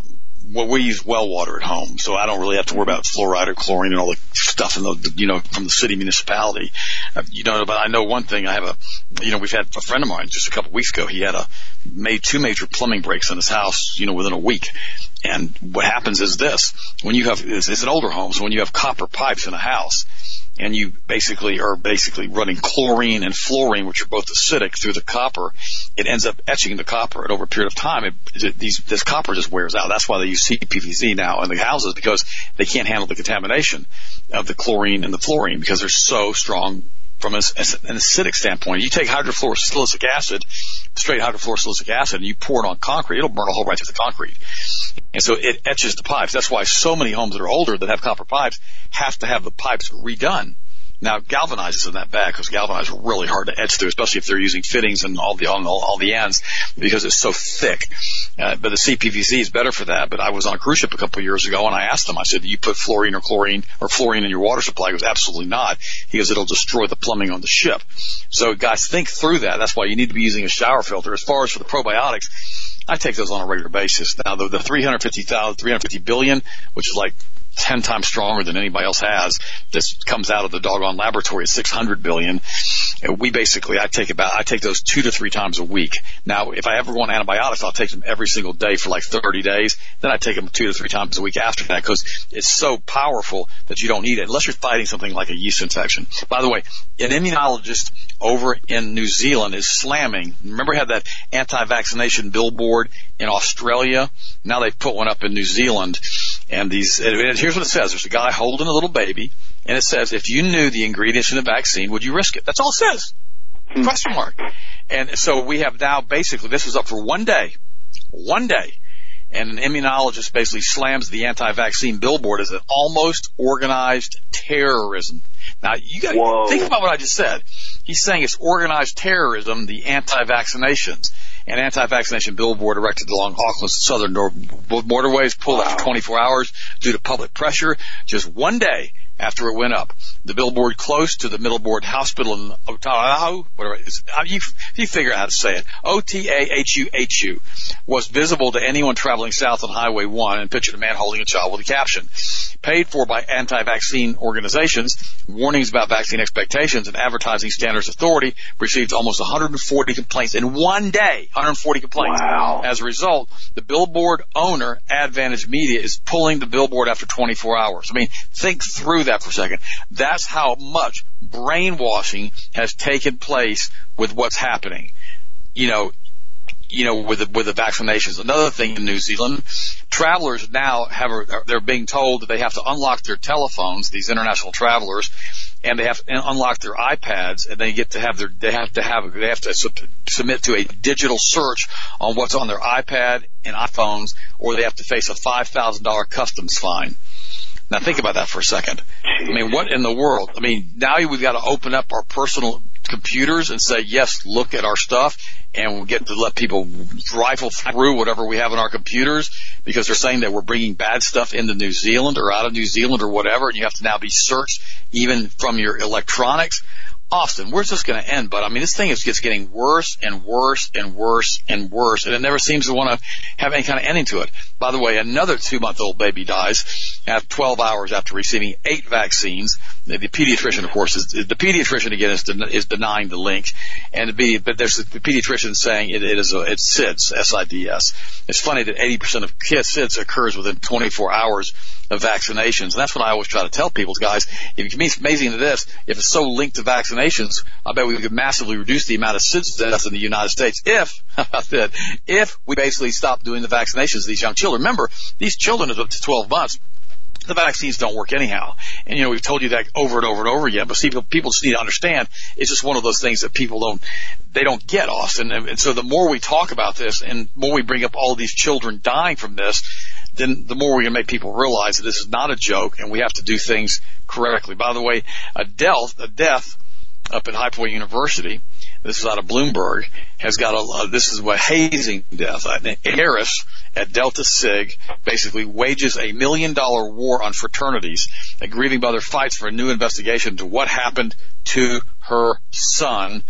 well, we use well water at home, so I don't really have to worry about fluoride or chlorine and all the stuff in the, you know, from the city municipality. Uh, you know, but I know one thing. I have a, you know, we've had a friend of mine just a couple of weeks ago. He had a made two major plumbing breaks in his house, you know, within a week. And what happens is this: when you have, it's, it's an older home, so when you have copper pipes in a house, and you basically are basically running chlorine and fluorine, which are both acidic, through the copper, it ends up etching the copper. And over a period of time, it, it, these, this copper just wears out. That's why they use C P V C now in the houses, because they can't handle the contamination of the chlorine and the fluorine because they're so strong from a, an acidic standpoint. You take hydrofluorosilicic acid, straight hydrofluorosilicic acid, and you pour it on concrete, it'll burn a hole right through the concrete. And so it etches the pipes. That's why so many homes that are older that have copper pipes have to have the pipes redone. Now, galvanized isn't that bad, because galvanized are really hard to etch through, especially if they're using fittings and all the all, all the ends, because it's so thick. Uh, but the C P V C is better for that. But I was on a cruise ship a couple of years ago, and I asked them, I said, do you put fluorine or chlorine or fluorine in your water supply? He goes, absolutely not. He goes, it'll destroy the plumbing on the ship. So guys, think through that. That's why you need to be using a shower filter. As far as for the probiotics, I take those on a regular basis. Now, the, the three hundred fifty thousand, three hundred fifty billion, which is like ten times stronger than anybody else has, this comes out of the doggone laboratory at six hundred billion. We basically, I take about, I take those two to three times a week. Now, if I ever want antibiotics, I'll take them every single day for like thirty days. Then I take them two to three times a week after that, because it's so powerful that you don't need it unless you're fighting something like a yeast infection. By the way, an immunologist over in New Zealand is slamming. Remember, we had that anti-vaccination billboard in Australia? Now they've put one up in New Zealand. And these, and here's what it says. There's a guy holding a little baby, and it says, if you knew the ingredients in the vaccine, would you risk it? That's all it says. Hmm. Question mark. And so we have now basically, this is up for one day. One day. And an immunologist basically slams the anti-vaccine billboard as an almost organized terrorism. Now, you got to think about what I just said. He's saying it's organized terrorism, the anti-vaccinations. An anti-vaccination billboard erected along Auckland's southern borderways pulled wow. after twenty-four hours due to public pressure. Just one day after it went up, the billboard close to the Middlebourne Hospital in Otahu, whatever it is, you, you figure out how to say it, O T A H U H U, was visible to anyone traveling south on Highway one, and pictured a man holding a child with a caption. Paid for by anti-vaccine organizations, warnings about vaccine expectations and Advertising Standards Authority received almost one hundred forty complaints in one day. one hundred forty complaints. Wow. As a result, the billboard owner, Advantage Media, is pulling the billboard after twenty-four hours. I mean, think through that for a second. That's how much brainwashing has taken place with what's happening. You know, you know, with the, with the vaccinations. Another thing in New Zealand, travelers now have, a, they're being told that they have to unlock their telephones, these international travelers, and they have to unlock their iPads, and they get to have their, they have to have, they have to sub, submit to a digital search on what's on their iPad and iPhones, or they have to face a five thousand dollars customs fine. Now think about that for a second. I mean, what in the world? I mean, now we've got to open up our personal computers and say, yes, look at our stuff, and we'll get to let people rifle through whatever we have in our computers, because they're saying that we're bringing bad stuff into New Zealand or out of New Zealand or whatever, and you have to now be searched even from your electronics. Austin, where's this going to end? But I mean, this thing is just getting worse and worse and worse and worse, and it never seems to want to have any kind of ending to it. By the way, another two-month-old baby dies at twelve hours after receiving eight vaccines. The, the pediatrician, of course, is the pediatrician again is, den, is denying the link, and the, but there's the pediatrician saying it, it is a, it's S I D S, S I D S. It's funny that eighty percent of kids S I D S occurs within twenty-four hours of vaccinations, and that's what I always try to tell people, guys. If you can be amazing to this, if it's so linked to vaccinations, I bet we could massively reduce the amount of S I D S deaths in the United States if, if we basically stop doing the vaccinations to these young children. Remember, these children are up to twelve months. The vaccines don't work anyhow. And, you know, we've told you that over and over and over again, but see, people just need to understand it's just one of those things that people don't, they don't get, Austin. And, and so the more we talk about this and the more we bring up all of these children dying from this, then the more we're going to make people realize that this is not a joke and we have to do things correctly. By the way, a death, a death up at High Point University, this is out of Bloomberg, has got a, uh, this is a hazing death. An heiress at Delta Sig basically wages a million dollar war on fraternities. A grieving mother fights for a new investigation into what happened to her son.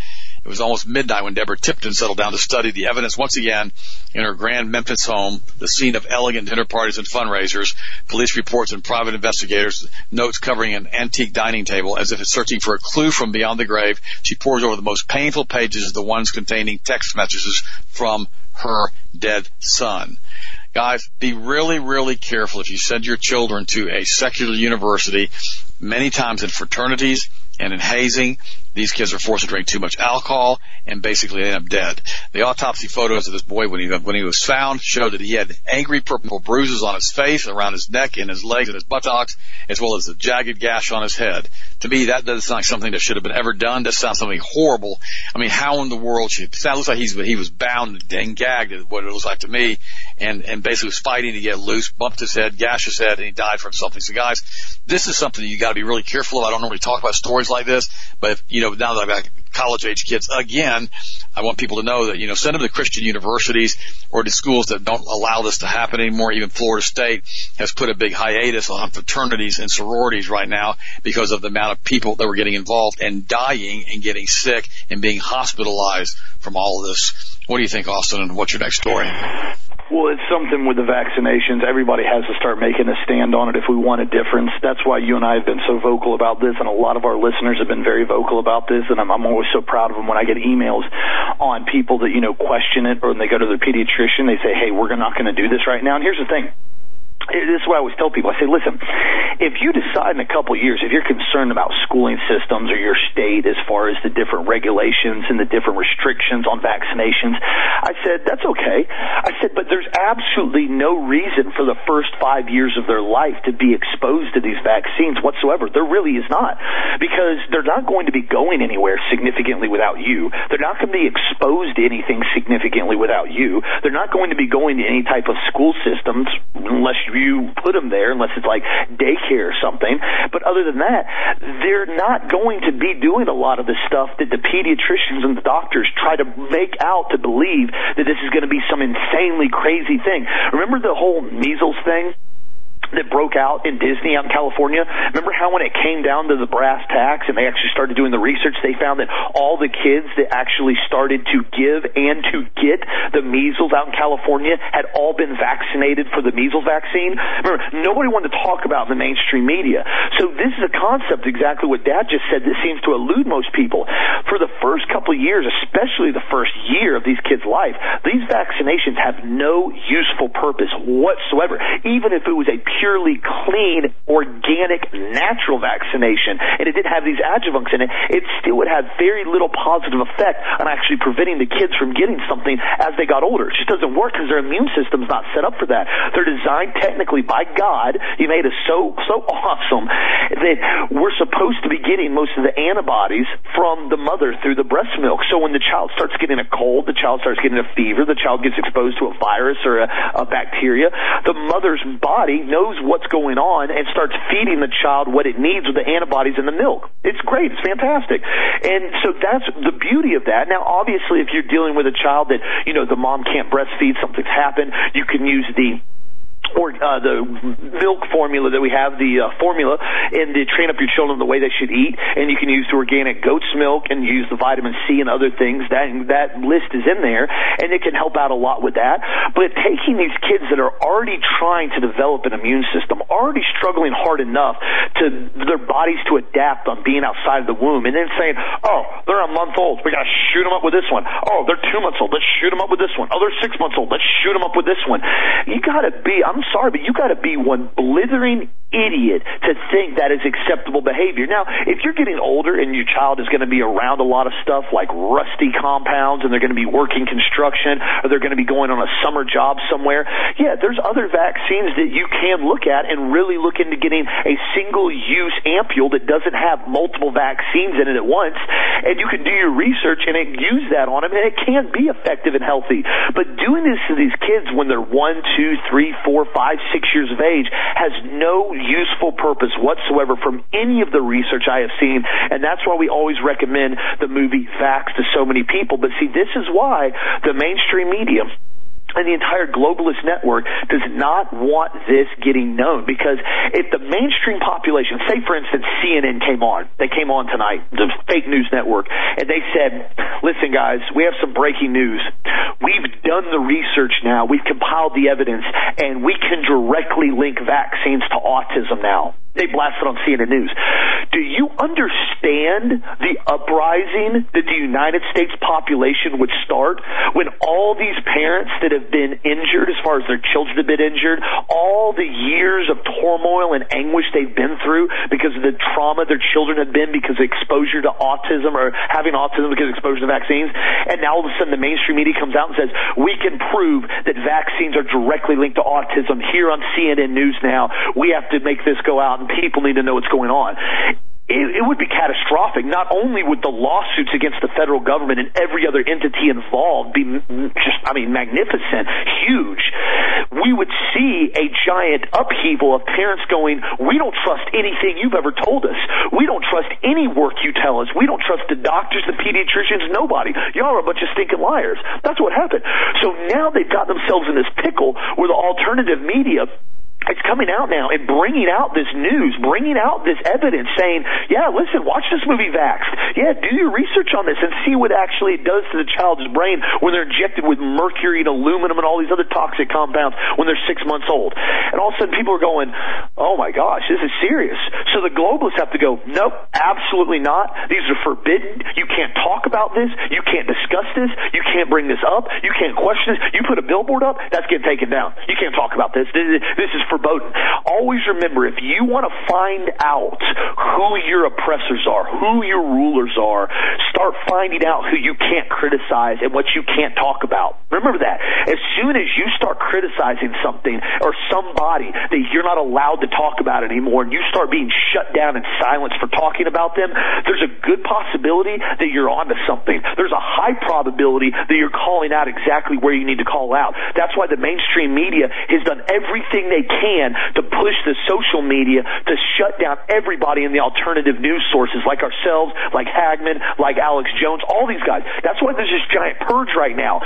It was almost midnight when Deborah Tipton settled down to study the evidence once again in her grand Memphis home, the scene of elegant dinner parties and fundraisers, police reports and private investigators, notes covering an antique dining table. As if it's searching for a clue from beyond the grave, she pores over the most painful pages, the ones containing text messages from her dead son. Guys, be really, really careful if you send your children to a secular university, many times in fraternities and in hazing. These kids are forced to drink too much alcohol and basically end up dead. The autopsy photos of this boy when he when he was found showed that he had angry purple bruises on his face, around his neck, in his legs, and his buttocks, as well as a jagged gash on his head. To me, that doesn't sound like something that should have been ever done. That sounds something horrible. I mean, how in the world should it looks like he's he was bound and gagged, is what it looks like to me, and and basically was fighting to get loose, bumped his head, gashed his head, and he died from something. So guys, this is something you got to be really careful of. I don't normally talk about stories like this, but if, you know, now that I've got college-age kids, again, I want people to know that, you know, send them to Christian universities or to schools that don't allow this to happen anymore. Even Florida State has put a big hiatus on fraternities and sororities right now because of the amount of people that were getting involved and dying and getting sick and being hospitalized from all of this. What do you think, Austin, and what's your next story? Well, it's something with the vaccinations. Everybody has to start making a stand on it if we want a difference. That's why you and I have been so vocal about this, and a lot of our listeners have been very vocal about this, and I'm, I'm always so proud of them when I get emails on people that, you know, question it, or when they go to their pediatrician, they say, hey, we're not going to do this right now. And here's the thing. This is what I always tell people. I say, listen, if you decide in a couple of years, if you're concerned about schooling systems or your state as far as the different regulations and the different restrictions on vaccinations, I said, that's okay. I said, but there's absolutely no reason for the first five years of their life to be exposed to these vaccines whatsoever. There really is not, because they're not going to be going anywhere significantly without you. They're not going to be exposed to anything significantly without you. They're not going to be going to any type of school systems unless you put them there, unless it's like daycare or something. But other than that, they're not going to be doing a lot of the stuff that the pediatricians and the doctors try to make out to believe that this is going to be some insanely crazy thing. Remember the whole measles thing that broke out in Disney out in California? Remember how when it came down to the brass tacks and they actually started doing the research, they found that all the kids that actually started to give and to get the measles out in California had all been vaccinated for the measles vaccine? Remember, nobody wanted to talk about in the mainstream media. So this is a concept, exactly what Dad just said, that seems to elude most people. For the first couple of years, especially the first year of these kids' life, these vaccinations have no useful purpose whatsoever. Even if it was a purely clean, organic, natural vaccination, and it didn't have these adjuvants in it, it still would have very little positive effect on actually preventing the kids from getting something as they got older. It just doesn't work because their immune system's not set up for that. They're designed technically by God. He made us so, so awesome that we're supposed to be getting most of the antibodies from the mother through the breast milk. So when the child starts getting a cold, the child starts getting a fever, the child gets exposed to a virus or a, a bacteria, the mother's body knows what's going on and starts feeding the child what it needs with the antibodies in the milk. It's great. It's fantastic. And so that's the beauty of that. Now, obviously, if you're dealing with a child that, you know, the mom can't breastfeed, something's happened, you can use the or uh, the milk formula that we have, the uh, formula, and to train up your children the way they should eat. And you can use the organic goat's milk and use the vitamin C and other things. That that list is in there, and it can help out a lot with that. But taking these kids that are already trying to develop an immune system, already struggling hard enough to their bodies to adapt on being outside of the womb, and then saying, oh, they're a month old, we got to shoot them up with this one. Oh, they're two months old, let's shoot them up with this one. Oh, they're six months old, let's shoot them up with this one. You got to be, I'm sorry, but you got to be one blithering idiot to think that is acceptable behavior. Now, if you're getting older and your child is going to be around a lot of stuff like rusty compounds, and they're going to be working construction, or they're going to be going on a summer job somewhere, yeah, there's other vaccines that you can look at and really look into getting a single-use ampule that doesn't have multiple vaccines in it at once, and you can do your research and use that on them, and it can be effective and healthy. But doing this to these kids when they're one, two, three, four, five, six years of age has no useful purpose whatsoever from any of the research I have seen, and that's why we always recommend the movie Vax to so many people. But see, this is why the mainstream media and the entire globalist network does not want this getting known, because if the mainstream population, say for instance C N N came on, they came on tonight, the fake news network, and they said, listen guys, we have some breaking news. We've done the research now, we've compiled the evidence, and we can directly link vaccines to autism now. They blasted on C N N News. Do you understand the uprising that the United States population would start when all these parents that have been injured, as far as their children have been injured, all the years of turmoil and anguish they've been through because of the trauma their children have been because of exposure to autism or having autism because of exposure to vaccines, and now all of a sudden the mainstream media comes out and says, we can prove that vaccines are directly linked to autism here on C N N News now. We have to make this go out. People need to know what's going on. It, it would be catastrophic. Not only would the lawsuits against the federal government and every other entity involved be just, I mean, magnificent, huge. We would see a giant upheaval of parents going, we don't trust anything you've ever told us. We don't trust any work you tell us. We don't trust the doctors, the pediatricians, nobody. Y'all are a bunch of stinking liars. That's what happened. So now they've got themselves in this pickle where the alternative media, it's coming out now and bringing out this news, bringing out this evidence saying, yeah, listen, watch this movie Vaxxed. Yeah, do your research on this and see what actually it does to the child's brain when they're injected with mercury and aluminum and all these other toxic compounds when they're six months old. And all of a sudden people are going, oh my gosh, this is serious. So the globalists have to go, nope, absolutely not. These are forbidden. You can't talk about this. You can't discuss this. You can't bring this up. You can't question this. You put a billboard up, that's getting taken down. You can't talk about this. This is, this is for Foreboding. Always remember, if you want to find out who your oppressors are, who your rulers are, start finding out who you can't criticize and what you can't talk about. Remember that. As soon as you start criticizing something or somebody that you're not allowed to talk about anymore, and you start being shut down and silenced for talking about them, there's a good possibility that you're onto something. There's a high probability that you're calling out exactly where you need to call out. That's why the mainstream media has done everything they can to push the social media to shut down everybody in the alternative news sources like ourselves, like Hagman, like Alex Jones, all these guys. That's why there's this giant purge right now.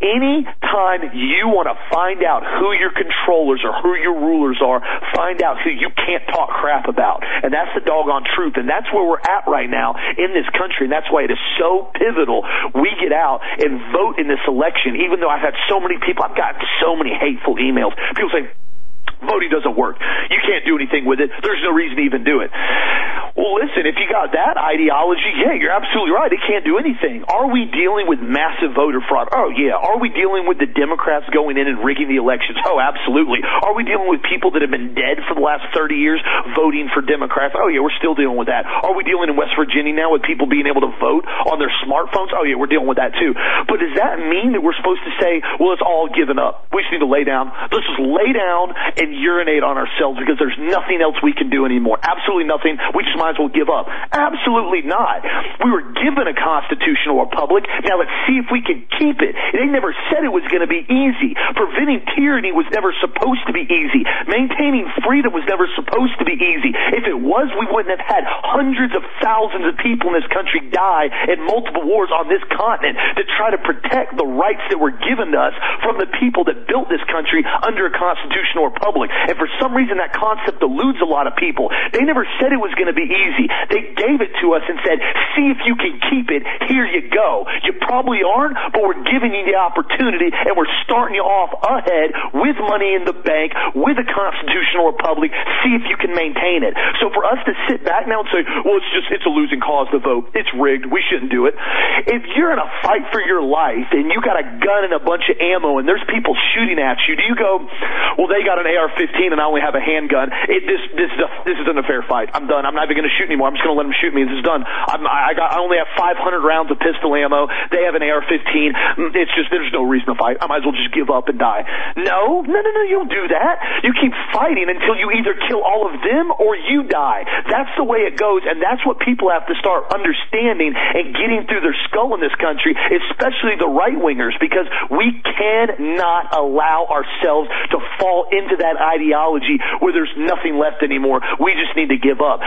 Anytime you want to find out who your controllers or who your rulers are, find out who you can't talk crap about. And that's the doggone truth. And that's where we're at right now in this country. And that's why it is so pivotal we get out and vote in this election, even though I've had so many people, I've gotten so many hateful emails. People say, voting doesn't work. You can't do anything with it. There's no reason to even do it. Well, listen, if you got that ideology, yeah, you're absolutely right. It can't do anything. Are we dealing with massive voter fraud? Oh, yeah. Are we dealing with the Democrats going in and rigging the elections? Oh, absolutely. Are we dealing with people that have been dead for the last thirty years voting for Democrats? Oh, yeah, we're still dealing with that. Are we dealing in West Virginia now with people being able to vote on their smartphones? Oh, yeah, we're dealing with that too. But does that mean that we're supposed to say, well, it's all given up? We just need to lay down. Let's just lay down and urinate on ourselves because there's nothing else we can do anymore. Absolutely nothing. We just might as well give up. Absolutely not. We were given a constitutional republic. Now let's see if we can keep it. They never said it was going to be easy. Preventing tyranny was never supposed to be easy. Maintaining freedom was never supposed to be easy. If it was, we wouldn't have had hundreds of thousands of people in this country die in multiple wars on this continent to try to protect the rights that were given to us from the people that built this country under a constitutional republic. And for some reason, that concept eludes a lot of people. They never said it was going to be easy. They gave it to us and said, see if you can keep it. Here you go. You probably aren't, but we're giving you the opportunity, and we're starting you off ahead with money in the bank, with a constitutional republic. See if you can maintain it. So for us to sit back now and say, well, it's just, it's a losing cause to vote. It's rigged. We shouldn't do it. If you're in a fight for your life and you got a gun and a bunch of ammo and there's people shooting at you, do you go, well, they got an A R fifteen and I only have a handgun. It, this, this, this isn't a fair fight. I'm done. I'm not even going to shoot anymore. I'm just going to let them shoot me. This is done. I'm, I got, I only have five hundred rounds of pistol ammo. They have an A R fifteen. It's just, there's no reason to fight. I might as well just give up and die. No, no, no, no, you don't do that. You keep fighting until you either kill all of them or you die. That's the way it goes, and that's what people have to start understanding and getting through their skull in this country, especially the right-wingers, because we cannot allow ourselves to fall into that ideology where there's nothing left anymore. We just need to give up. We have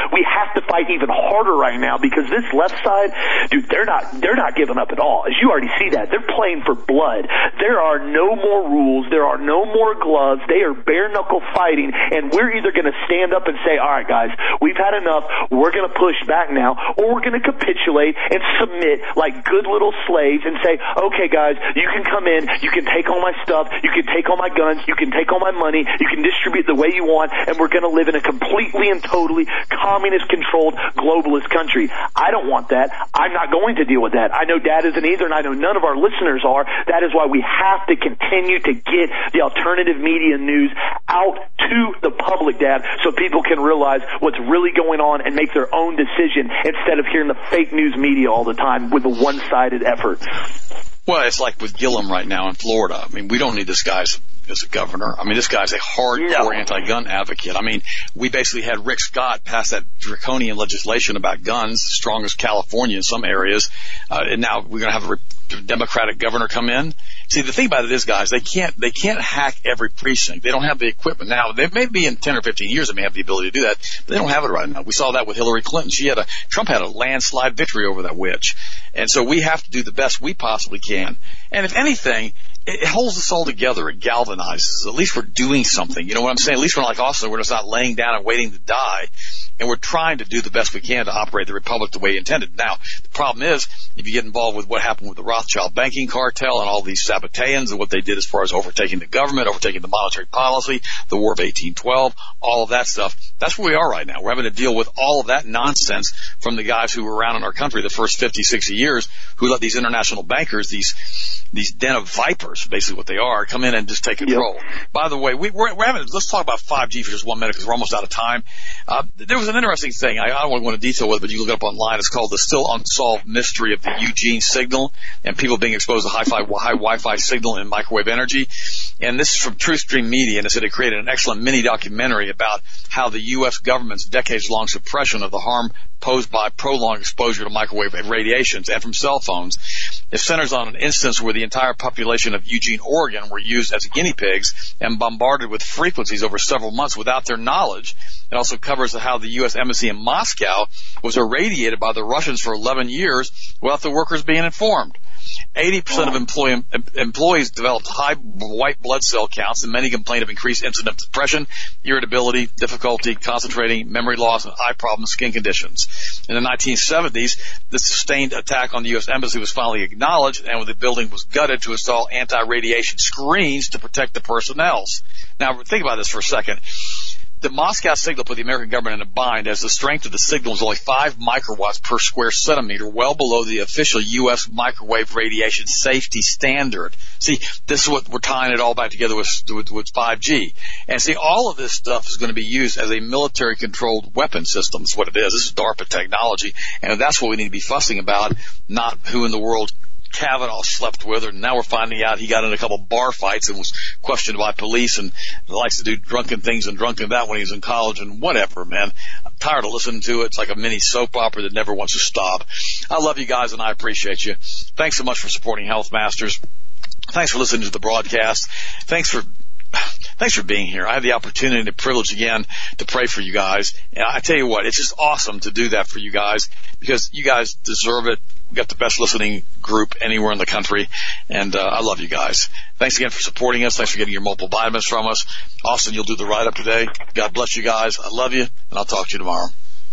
have to fight even harder right now because this left side, dude, they're not they're not giving up at all. As you already see that. They're playing for blood. There are no more rules. There are no more gloves. They are bare-knuckle fighting, and we're either going to stand up and say, all right, guys, we've had enough. We're going to push back now, or we're going to capitulate and submit like good little slaves and say, okay, guys, you can come in. You can take all my stuff. You can take all my guns. You can take all my money. You can distribute the way you want, and we're going to live in a completely and totally communist-controlled globalist country. I don't want that. I'm not going to deal with that. I know Dad isn't either, and I know none of our listeners are. That is why we have to continue to get the alternative media news out to the public, Dad, so people can realize what's really going on and make their own decision instead of hearing the fake news media all the time with a one-sided effort. Well, it's like with Gillum right now in Florida. I mean, we don't need this guy as, as a governor. I mean, this guy's a hardcore no. anti-gun advocate. I mean, we basically had Rick Scott pass that draconian legislation about guns, strong as California in some areas, uh, and now we're going to have a Democratic governor come in. See, the thing about it is, guys, they can't they can't hack every precinct. They don't have the equipment now. They may be in ten or fifteen years. They may have the ability to do that, but they don't have it right now. We saw that with Hillary Clinton. She had a Trump had a landslide victory over that witch, and so we have to do the best we possibly can. And if anything, it, it holds us all together. It galvanizes. At least we're doing something. You know what I'm saying? At least we're like Austin. We're just not laying down and waiting to die. And we're trying to do the best we can to operate the republic the way you intended. Now, the problem is, if you get involved with what happened with the Rothschild banking cartel and all these Sabbateans and what they did as far as overtaking the government, overtaking the monetary policy, the War of eighteen twelve, all of that stuff, that's where we are right now. We're having to deal with all of that nonsense from the guys who were around in our country the first fifty, sixty years, who let these international bankers, these these den of vipers, basically what they are, come in and just take control. Yep. By the way, we, we're, we're having, let's talk about five G for just one minute because we're almost out of time. Uh, there was an interesting thing. I, I don't want to go into detail with it, but you can look it up online. It's called The Still Unsolved Mystery of the Eugene Signal and people being exposed to high-fi, high Wi-Fi signal and microwave energy. And this is from TruthStream Media, and it said it created an excellent mini-documentary about how the U S government's decades-long suppression of the harm posed by prolonged exposure to microwave radiations and from cell phones. It centers on an instance where the entire population of Eugene, Oregon were used as guinea pigs and bombarded with frequencies over several months without their knowledge. It also covers how the U S Embassy in Moscow was irradiated by the Russians for eleven years without the workers being informed. eighty percent of employee, employees developed high white blood cell counts, and many complained of increased incidence of depression, irritability, difficulty concentrating, memory loss, and eye problems, skin conditions. In the nineteen seventies, the sustained attack on the U S Embassy was finally acknowledged, and the building was gutted to install anti-radiation screens to protect the personnel. Now, think about this for a second. The Moscow signal put the American government in a bind as the strength of the signal was only five microwatts per square centimeter, well below the official U S microwave radiation safety standard. See, this is what we're tying it all back together with, with, with five G. And see, all of this stuff is going to be used as a military-controlled weapon system. That's what it is. This is DARPA technology, and that's what we need to be fussing about, not who in the world Kavanaugh slept with her, and now we're finding out he got in a couple bar fights and was questioned by police and likes to do drunken things and drunken that when he was in college and whatever, man. I'm tired of listening to it. It's like a mini soap opera that never wants to stop. I love you guys and I appreciate you. Thanks so much for supporting Health Masters. Thanks for listening to the broadcast. Thanks for Thanks for being here. I have the opportunity and the privilege again to pray for you guys. And I tell you what, it's just awesome to do that for you guys because you guys deserve it. We've got the best listening group anywhere in the country, and uh, I love you guys. Thanks again for supporting us. Thanks for getting your multiple vitamins from us. Austin, you'll do the write-up today. God bless you guys. I love you, and I'll talk to you tomorrow.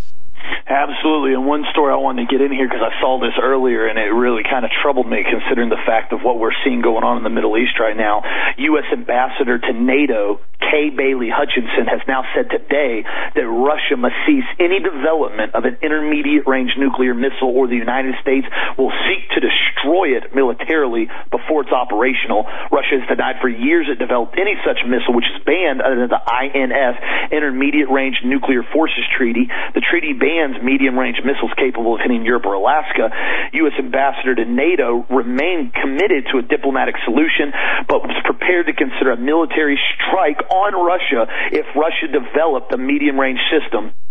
Absolutely. And one story I wanted to get in here because I saw this earlier and it really kind of troubled me considering the fact of what we're seeing going on in the Middle East right now. U S Ambassador to NATO, Kay Bailey Hutchinson, has now said today that Russia must cease any development of an intermediate-range nuclear missile or the United States will seek to destroy it militarily before it's operational. Russia has denied for years it developed any such missile, which is banned under the I N F, Intermediate-Range Nuclear Forces Treaty. The treaty bans medium-range missiles capable of hitting Europe or Alaska. U S Ambassador to NATO remained committed to a diplomatic solution, but was prepared to consider a military strike on Russia if Russia developed a medium-range system.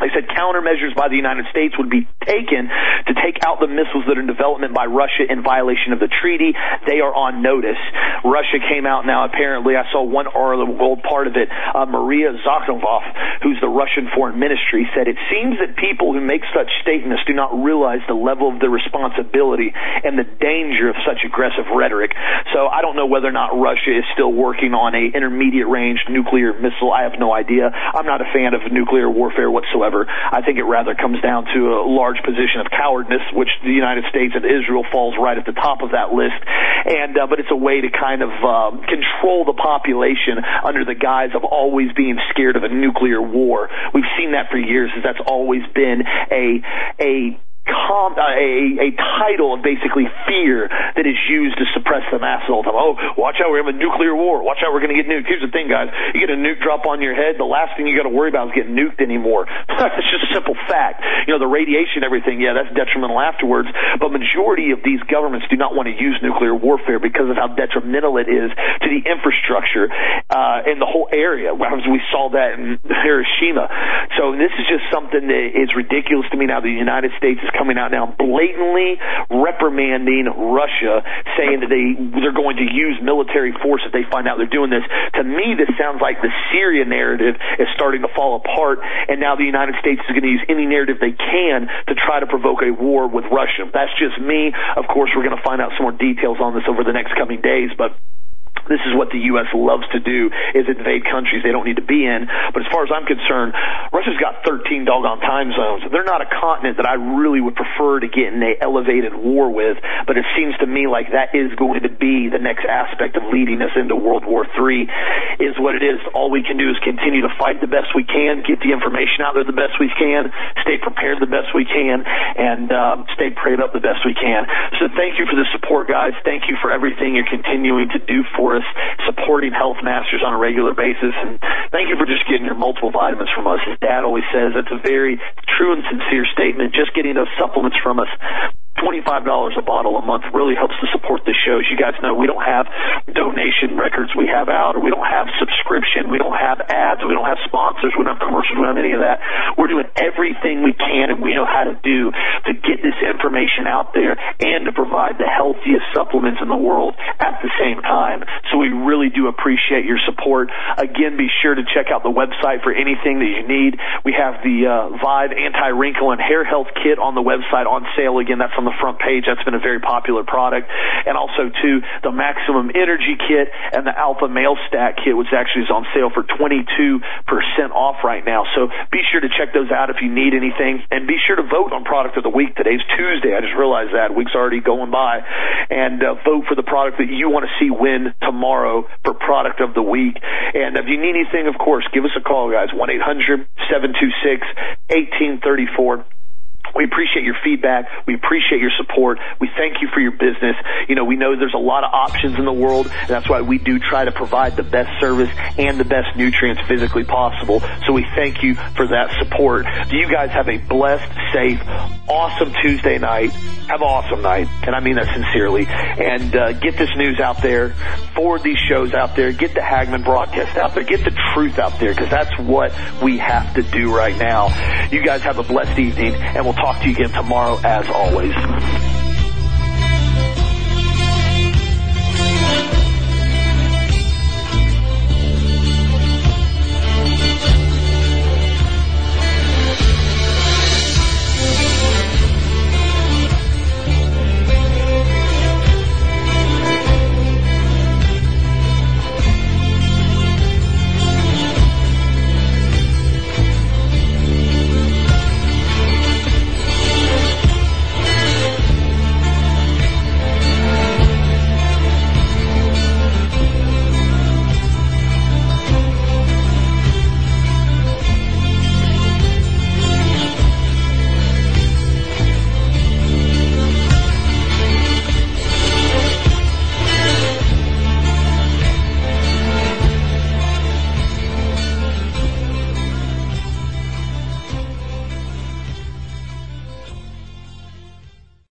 They said countermeasures by the United States would be taken to take out the missiles that are in development by Russia in violation of the treaty. They are on notice. Russia came out now, apparently, I saw one article, part of it, uh, Maria Zakharova, who's the Russian Foreign Ministry, said, it seems that people who make such statements do not realize the level of their responsibility and the danger of such aggressive rhetoric. So I don't know whether or not Russia is still working on a intermediate range nuclear missile. I have no idea. I'm not a fan of nuclear warfare whatsoever. I think it rather comes down to a large position of cowardness, which the United States and Israel falls right at the top of that list. And uh, but it's a way to kind of uh, control the population under the guise of always being scared of a nuclear war. We've seen that for years, as that's always been a a Com, uh, a, a title of basically fear that is used to suppress the masses all the time. Oh, watch out, we're having a nuclear war. Watch out, we're going to get nuked. Here's the thing, guys. You get a nuke drop on your head, the last thing you got to worry about is getting nuked anymore. It's just a simple fact. You know, the radiation, everything, yeah, that's detrimental afterwards. But majority of these governments do not want to use nuclear warfare because of how detrimental it is to the infrastructure uh, in the whole area. We saw that in Hiroshima. So this is just something that is ridiculous to me now. The United States is coming out now blatantly reprimanding Russia, saying that they, they're going to use military force if they find out they're doing this. To me, this sounds like the Syria narrative is starting to fall apart, and now the United States is going to use any narrative they can to try to provoke a war with Russia. That's just me. Of course, we're going to find out some more details on this over the next coming days, but this is what the U S loves to do, is invade countries they don't need to be in. But as far as I'm concerned, Russia's got thirteen doggone time zones. They're not a continent that I really would prefer to get in an elevated war with, but it seems to me like that is going to be the next aspect of leading us into World War Three, is what it is. All we can do is continue to fight the best we can, get the information out there the best we can, stay prepared the best we can, and um, stay prayed up the best we can. So thank you for the support, guys. Thank you for everything you're continuing to do for us, supporting Health Masters on a regular basis, and thank you for just getting your multiple vitamins from us. As Dad always says, that's a very true and sincere statement. Just getting those supplements from us, twenty-five dollars a bottle a month, really helps to support this show. As you guys know, we don't have donation records we have out, or we don't have subscription, we don't have ads, we don't have sponsors, we don't have commercials, we don't have any of that. We're doing everything we can and we know how to do to get this information out there and to provide the healthiest supplements in the world at the same time. So we really do appreciate your support. Again, be sure to check out the website for anything that you need. We have the uh, Vive Anti-Wrinkle and Hair Health Kit on the website on sale. Again, that's on the front page. That's been a very popular product. And also, too, the Maximum Energy Kit and the Alpha Male Stack Kit, which actually is on sale for twenty-two percent off right now. So be sure to check those out if you need anything. And be sure to vote on Product of the Week. Today's Tuesday. I just realized that. Week's already going by. And uh, vote for the product that you want to see win tomorrow for Product of the Week. And if you need anything, of course, give us a call, guys. one eight hundred seven two six one eight three four. We appreciate your feedback. We appreciate your support. We thank you for your business. You know, we know there's a lot of options in the world, and that's why we do try to provide the best service and the best nutrients physically possible. So we thank you for that support. You guys have a blessed, safe, awesome Tuesday night. Have an awesome night, and I mean that sincerely. And uh, get this news out there. Forward these shows out there. Get the Hagmann broadcast out there. Get the truth out there, because that's what we have to do right now. You guys have a blessed evening, and we'll talk to you again tomorrow as always.